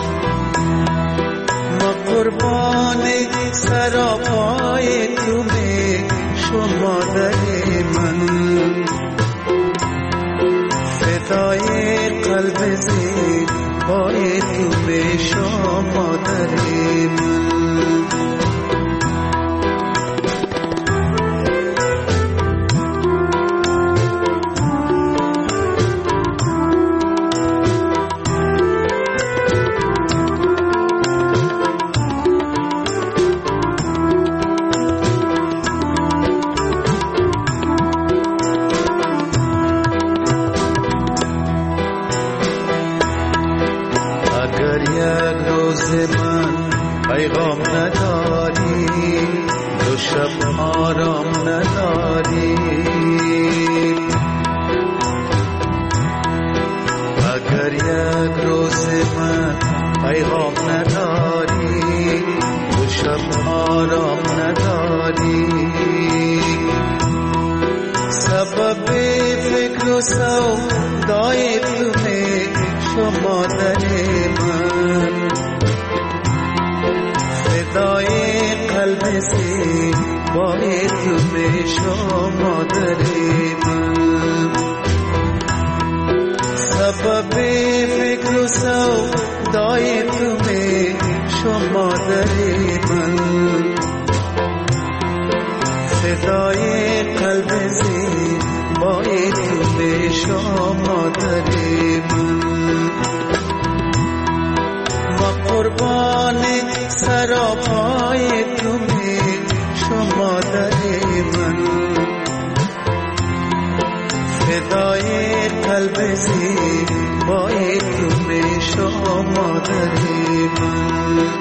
ما قربان سراپای تو میشم مادر من، فدای قلب زیبای تو میشم مادر من. پیغام نداری دو شب آرام نداری، اگر یک روز من پیغام نداری دو شب آرام نداری، سبب فکر و سودای تو میشم مادر من، فدای قلب زیبای تو میشم مادر من، سبب فکر و سودای تو میشم مادر من، فدای قلب زیبای تو میشم مادر من. ما قربان سراپای تو میشم مادر من، فدای قلب زیبای تو میشم مادر من.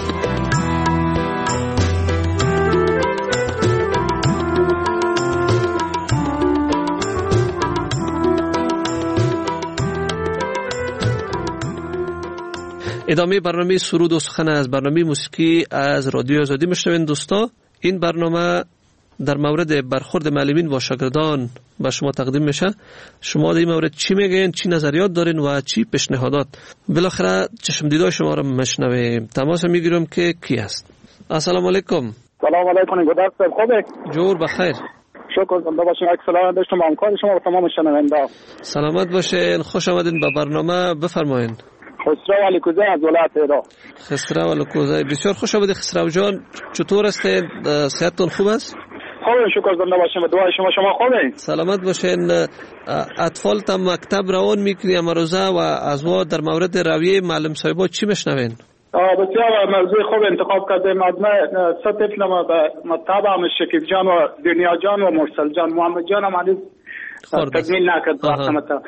ادامه برنامه سرود و سخن از برنامه موسیقی از رادیو آزادی میشنوین دوستا. این برنامه در مورد برخورد معلمین با شاگردان به شما تقدیم میشه. شما در این مورد چی میگین، چی نظریات دارین و چی پیشنهادات؟ بالاخره چشم دیدار شما رو میشنویم. تماس میگیرم که کی است. السلام علیکم. سلام علیکم. گودرس خوبه؟ جور بخیر. شکر زنده باشین. اکسلام داشتم همکار شما و تمام شنونده. سلامت باشین. خوش آمدین به برنامه. بفرمایین. خسرو علیکوزی از ولایت ایران. خسرو علیکوزی، بسیار خوش آمدید خسرو جان. چطور هستید؟ صحتتون خوب است؟ خوبه، شکر زنده باشین. دعای شما خوبه؟ سلامت باشین. اطفال تا مکتب روان میکنی امروزه و از ما در مورد رویه معلم صاحبا چی میشنوین؟ بسیار موضوع خوب انتخاب کردیم. از سه طفل ما به مطابع شکیب جان و دنیا جان و مرسل جان. محمد جان هم هنوز تکمیل نکرد وقتمتا.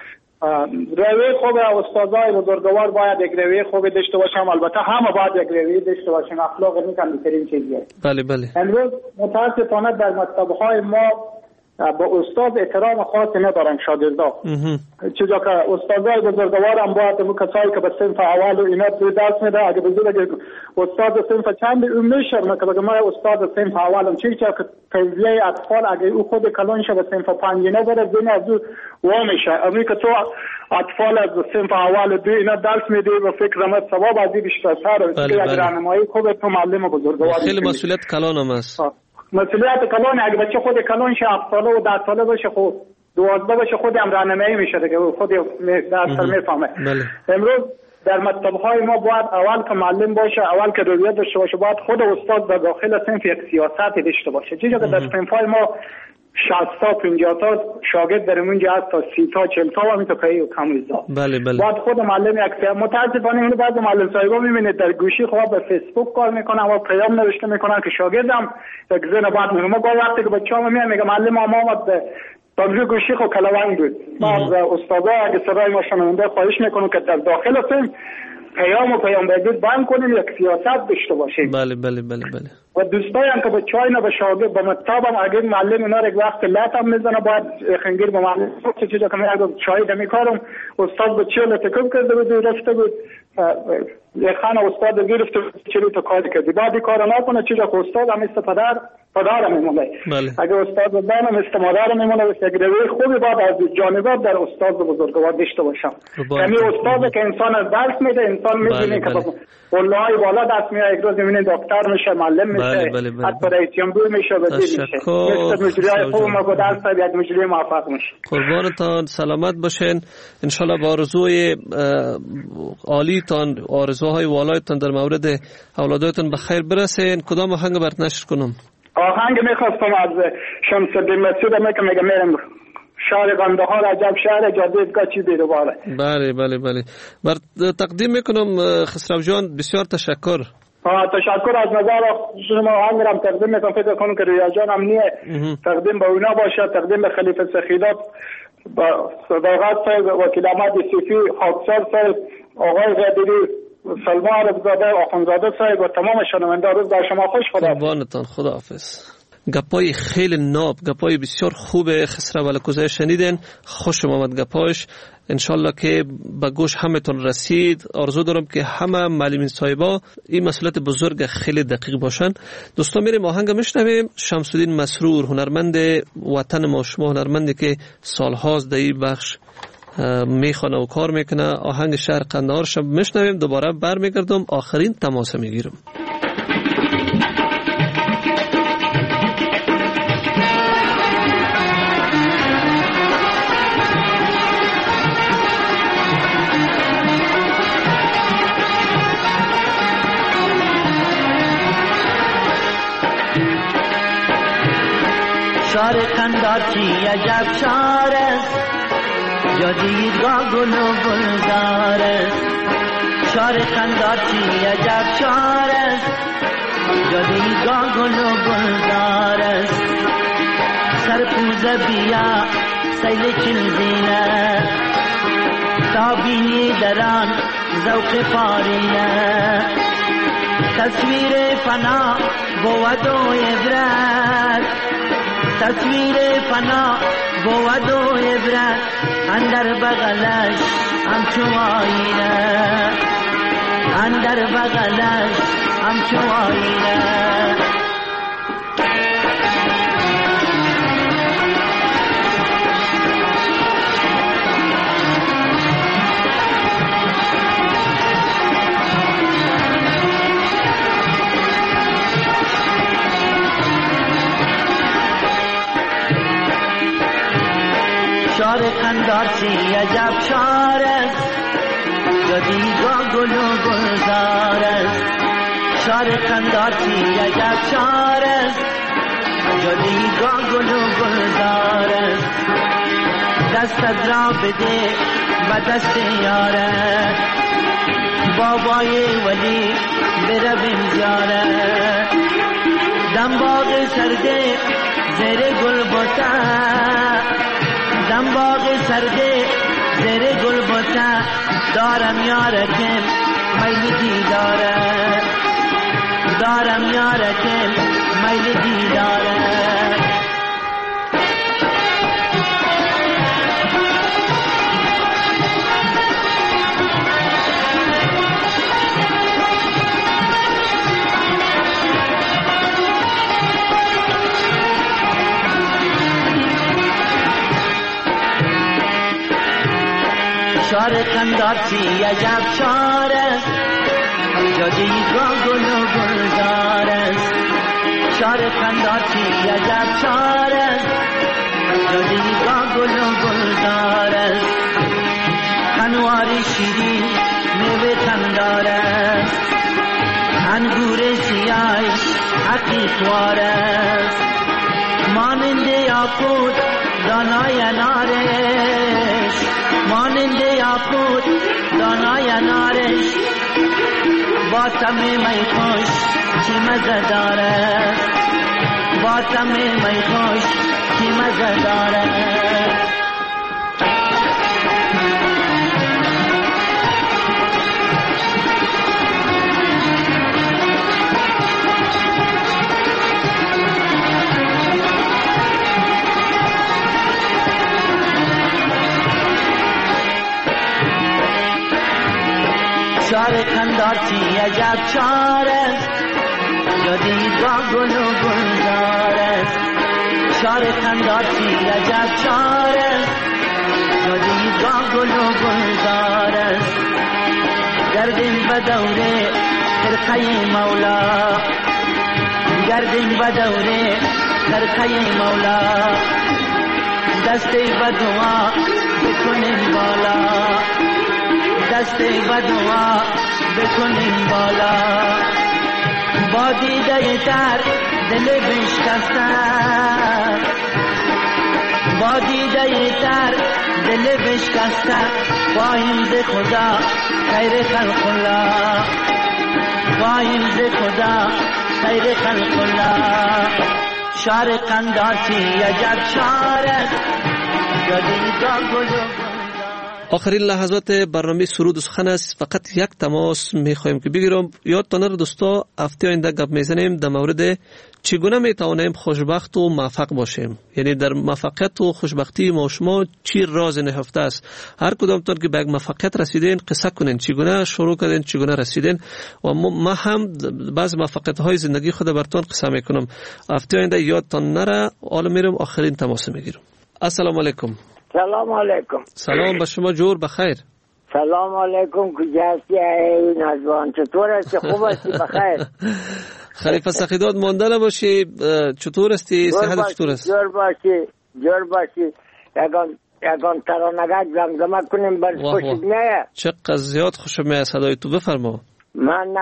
رویه خوب استادای بزرگوار باید یک رویه خوب داشته باشم. البته همه باید یک رویه داشته باشیم. اخلاق نیکن بهترین چیزیه. بله بله. امروز متاسفانه در مکتب‌های ما با استاد احترام خاصی ندارن شاگردا. چیزا که استادای بزرگوار هم باید اون کسایی که به صنف اول و اینا درس میده اگه بزرگ استاد صنف چند اون میشرمه که بگه ما استاد صنف اولم چیزی که تربیه اطفال اگه او خود کلان شه به صنف 5 نبره زین از او وا میشه. امی که تو اطفال از صنف اول دو اینا درس میدی و فکر ما ثواب از بیشتر که اگه راهنمایی خوب تو معلم بزرگوار خیلی مسئولیت کلان هم است. مسئولیت کلان اگه بچه خود کلان شه 7 ساله و 10 ساله باشه خود 12 باشه خود هم راهنمایی میشه دیگه خود درس میفهمه. امروز در مکتب‌های ما باید اول که معلم باشه، اول که رویه داشته باشه، باید خود استاد در داخل صنف یک سیاست داشته باشه. چیزی که در صنف‌های ما 60 تا 50 تا شاگرد در اونجا هست تا 30 تا 40 تا و میتونه که کامل. بله بله. باید خود معلم یک متاسفانه اینو بعضی معلم صاحبا میبینید در گوشی خود به فیسبوک کار میکنن و پیام نوشته میکنن که شاگردم یک زن بعد میگه ما وقتی که بچه‌ها میگه معلم ما اومد در گوشی خو کلوان بود. ما استادا اگه صدای ما شنونده خواهش میکنم که در داخل صنف پیام بدید بند کنیم یک سیاست داشته باشیم. بله بله بله بله. و دوستایی هم که به چای نه به شاگرد به مکتبم اگه معلم اینا یک وقت لات هم میزنه باید خنگیر به معلم چه چیزا که من چای دمی کارم استاد به چه لطفی کرده بود رفته بود یک خانه استاد گرفته چلو تا کار کردی بعد کار نکنه چیزا که استاد هم است پدر میمونه. اگه استاد بدانم استمرار میمونه و یک روی خوبی باید از جانب در استاد بزرگوار داشته باشم. یعنی استاد که انسان از درس میده انسان میبینه که والله بالا دست میاد یک روز میبینه دکتر میشه معلم میشه حتی رئیس جمهور میشه وزیر میشه. مثل مجریای خوب ما با درس یک مجری موفق میشه. قربانتان سلامت باشین. ان شاء الله با آرزوی عالیتان آرزوهای والایتان در مورد اولادتان به خیر برسین. کدام آهنگ برات نشر کنم؟ آهنگ میخواستم از شمس الدین مسعود میگه میرم شهر قندهار عجب شهر جدیدگاه چی بیرو باره. بله بله بله. بر تقدیم میکنم خسرو جان. بسیار تشکر. تشکر از نظر شما. آهنگ رم تقدیم میکنم. فکر کنم که ریا جان هم نیه تقدیم به اونا باشه. تقدیم به خلیفه سخیدات با صداقت صاحب وکیل احمد صوفی خاکسار صاحب آقای غدیری سلمان رفزاده آخونزاده صاحب و تمام شنونده. روز بر شما خوش. خدا قربانتان. خداحافظ. گپای خیلی ناب، گپای بسیار خوب خسرو علیکوزی شنیدین. خوشم آمد گپاش. انشالله که به گوش همتون رسید. آرزو دارم که همه معلمین صاحبا این مسئولیت بزرگ خیلی دقیق باشن. دوستان میریم آهنگ میشنویم. شمس الدین مسرور هنرمند وطن ما شما، هنرمندی که سالهاست در این بخش میخونه و کار میکنه. آهنگ شهر قندهار شب میشنویم. دوباره برمیگردم آخرین تماس میگیرم. شهر قندهار چی عجب شهر است جا دیدگاه گل و گلزار است. شهر قندهار چی عجب شهر است جا دیدگاه گل و گلزار است. سرپوزه بیا سیل چلزینه تا بینی دران ذوق پارینه. تصویر فنا بود و عبرت تصویر فنا بود و عبرت اندر بغلش همچو آینه اندر بغلش همچو آینه. قندار چی عجب شار است جدیگاه گل و گلزار است شار قندار چی عجب شار است جدیگاه گل و گلزار است دستت را بده و دست یاره بابای ولی برویم زیاره دم باغ سرده زیر گل بوتا دم باغ سرده زیر گل بوتا دارم یارکم میل دیداره دارم یارکم میل دیداره شار قندار چی عجب شار است جدیگاه گل و گلزار است شار قندار چی عجب شار است جدیگاه گل و گلزار است خنواری شیرین میوه خندار است انگور سیاه حقیقوار است مانند یاقوت دانای نارش مانند یاقوت دانای نارش با تم می خوش چی مزه داره با تم می خوش چی مزه داره شار قندار چی عجب شار است جدیگاه گل و گلزار است شار قندار چی عجب شار است جدیگاه گل و گلزار است گردیم به دوره خرقه مولا گردیم به دوره خرقه مولا دستی به دعا بکنیم بالا دستی به دعا بکنیم بالا با دیده تر دل بشکسته با دیده تر دل بشکسته خواهیم ز خدا خیر خلق الله خواهیم ز خدا خیر خلق الله شار قندار چی عجب شار است جدیگاه گل آخرین لحظات برنامه سرود و سخن است. فقط یک تماس میخوایم که بگیرم. یادتان نره دوستا هفته آینده گپ میزنیم در مورد چگونه میتوانیم خوشبخت و موفق باشیم، یعنی در موفقیت و خوشبختی ما شما چی راز نهفته است. هر کدامتون که به یک موفقیت رسیدین قصه کنین، چگونه شروع کردین، چگونه رسیدین و ما هم بعض موفقیت های زندگی خود براتون قصه میکنم. هفته آینده یادتان نره. حالا میرم آخرین تماس میگیرم. السلام علیکم. سلام علیکم. سلام به شما، جور بخیر. سلام علیکم. کجا هستی ای نجوان؟ چطور هستی؟ خوب هستی؟ بخیر. خلیفه سخیداد مانده نباشی. چطور هستی؟ صحت چطور است؟ جور باشی. یکان ترانگاه زمزمه کنیم بر خوشت میه. چقدر زیاد خوشم میه صدای تو، بفرما. من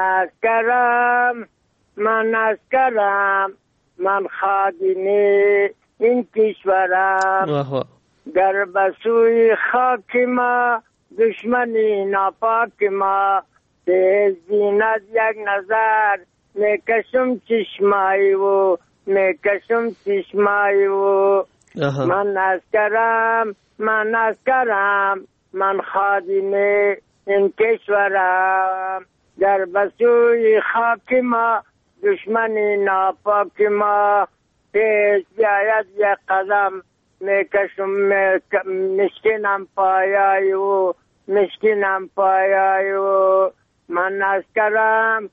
اسکرم من خادمی این کشورم، در بسوی خاک ما دشمنی ناپاک ما، تیز بینت یک نظر میکشم چشمایی و من اسکرم من خادم این کشورم، در بسوی خاک ما دشمنی ناپاک ما، تیز بیاید یک قدم میکشم مشکینم پایای و من اسکرم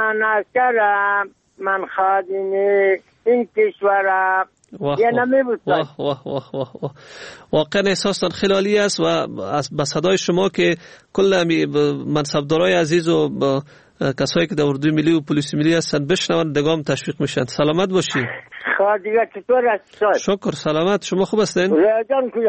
من خادمی این کشورم. یه نمی بود. واقعا احساستان خیلی عالی است و با صدای شما که کل منصبدارای عزیز و کسایی که در اردوی ملی و پلیس ملی هستن بشنون دگام تشویق میشن. سلامت باشی. دیگه چطور هست؟ شکر سلامت. شما خوب هستین؟ ریاضان کجاست؟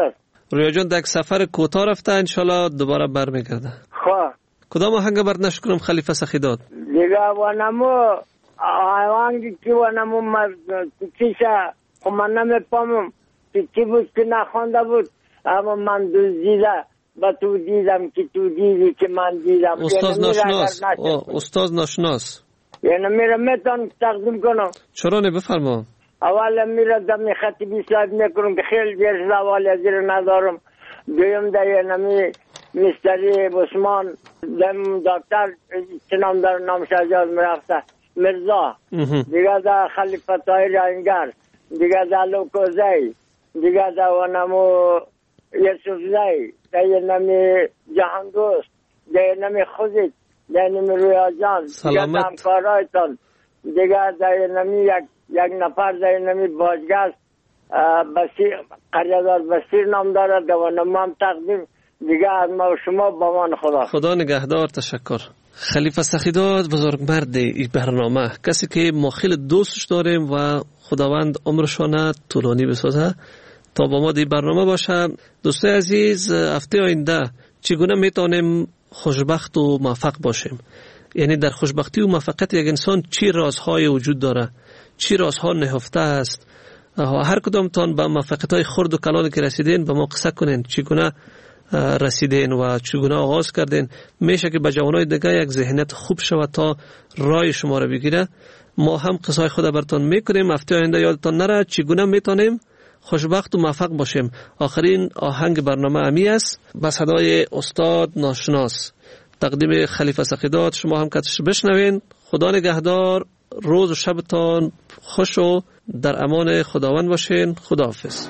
رویا جان در سفر کوتاه رفته، انشالله دوباره برمیگرده. خواه کدام آهنگ برات نشر کنم خلیفه سخیدات؟ دیگه ونمو آهنگی که ونمو چیشه خب من نمیفهمم چی بود که نخوانده بود، اما من دزدیده و تو دیدم که تو دیدی که من دیدم. استاد ناشناس، استاد ناشناس، یعنی میره میتونم تقدیم کنم. چرا نه، بفرما. اول میره دمی خطیبی صاحب میکنم که خیلی دیر زوال ازیر ندارم. دویم در نمی مستری عثمان دم دکتر چنام در نام شجاز میرفته مرزا، دیگه در خلیفه طاهر انگر، دیگه در لوکوزی، دیگه در ونمو یسوف زی، در نمی جهانگوست، در نمی خوزید، در نمی رویا جان، دیگه در همکارایتان، دیگه در نمی یک نفر در نمی باجگست بسیر قریادار بسیر نام دارد و نمو هم تقدیم. دیگه از ما و شما با من خدا نگهدار. تشکر. خلیفه سخیدات بزرگمرد این برنامه، کسی که ما خیلی دوستش داریم و خداوند عمرشان طولانی بسازه تا با ما این برنامه باشه. دوستای عزیز، هفته آینده چگونه میتونیم خوشبخت و موفق باشیم؟ یعنی در خوشبختی و موفقیت یک انسان چی رازهای وجود داره، چی رازها نهفته است؟ هر کدامتان به موفقیت‌های خرد و کلانی که رسیدین به ما قصه کنین، چگونه رسیدین و چگونه آغاز کردین. میشه که به جوانای دیگه یک ذهنیت خوب شود تا رای شما رو بگیره. ما هم قصه خود براتون میکنیم. هفته آینده یادتان نره چگونه میتونیم خوشبخت و موفق باشیم. آخرین آهنگ برنامه امی است با صدای استاد ناشناس، تقدیم خلیفه سخیدات. شما هم کتش بشنوین. خدا نگهدار. روز و شبتان خوش و در امان خداوند باشین. خداحافظ.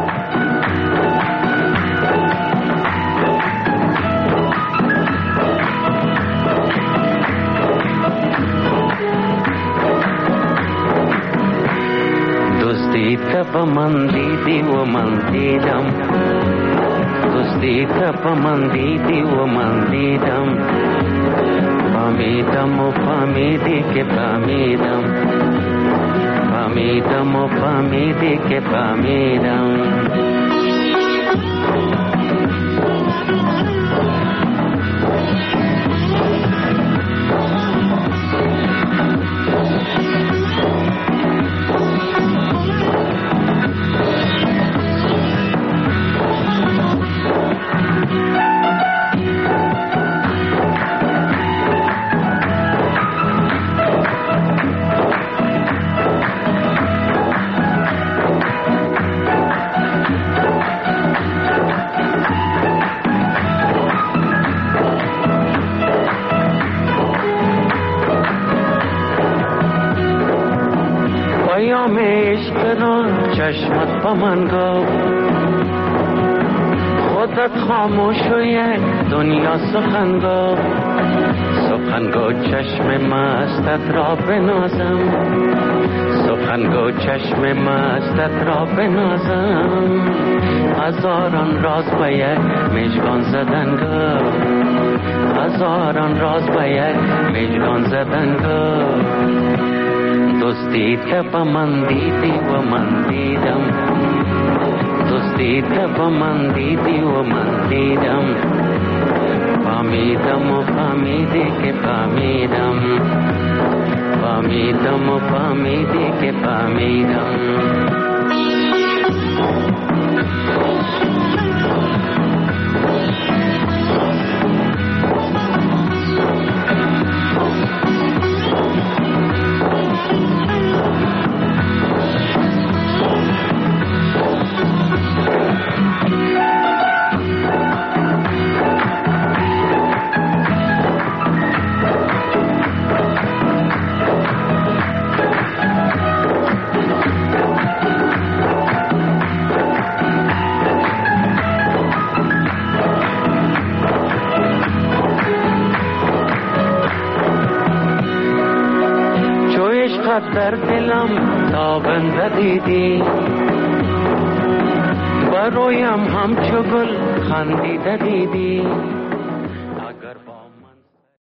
تپ من دیدی و من دیدم، دوستی تپ من دیدی و من دیدم، فهمیدم و فهمیدی که فهمیدم، فهمیدم و فهمیدی که فهمیدم. چشمت با من گفت خودت خاموش و یک دنیا سخن گفت، سخن گو چشم مستت را بنازم، سخن گو چشم مستت را بنازم. هزاران راز به یک مژگان زدن گفت، هزاران راز به یک مژگان زدن گفت. دوستی تپ من دیدی و من دیدم، دوستی تپ من دیدی و من دیدم، فهمیدم و فهمیدی که فهمیدم، فهمیدم و فهمیدی که فهمیدم. در دلم تابنده دیدی، برویم همچو گل خندیده دیدی.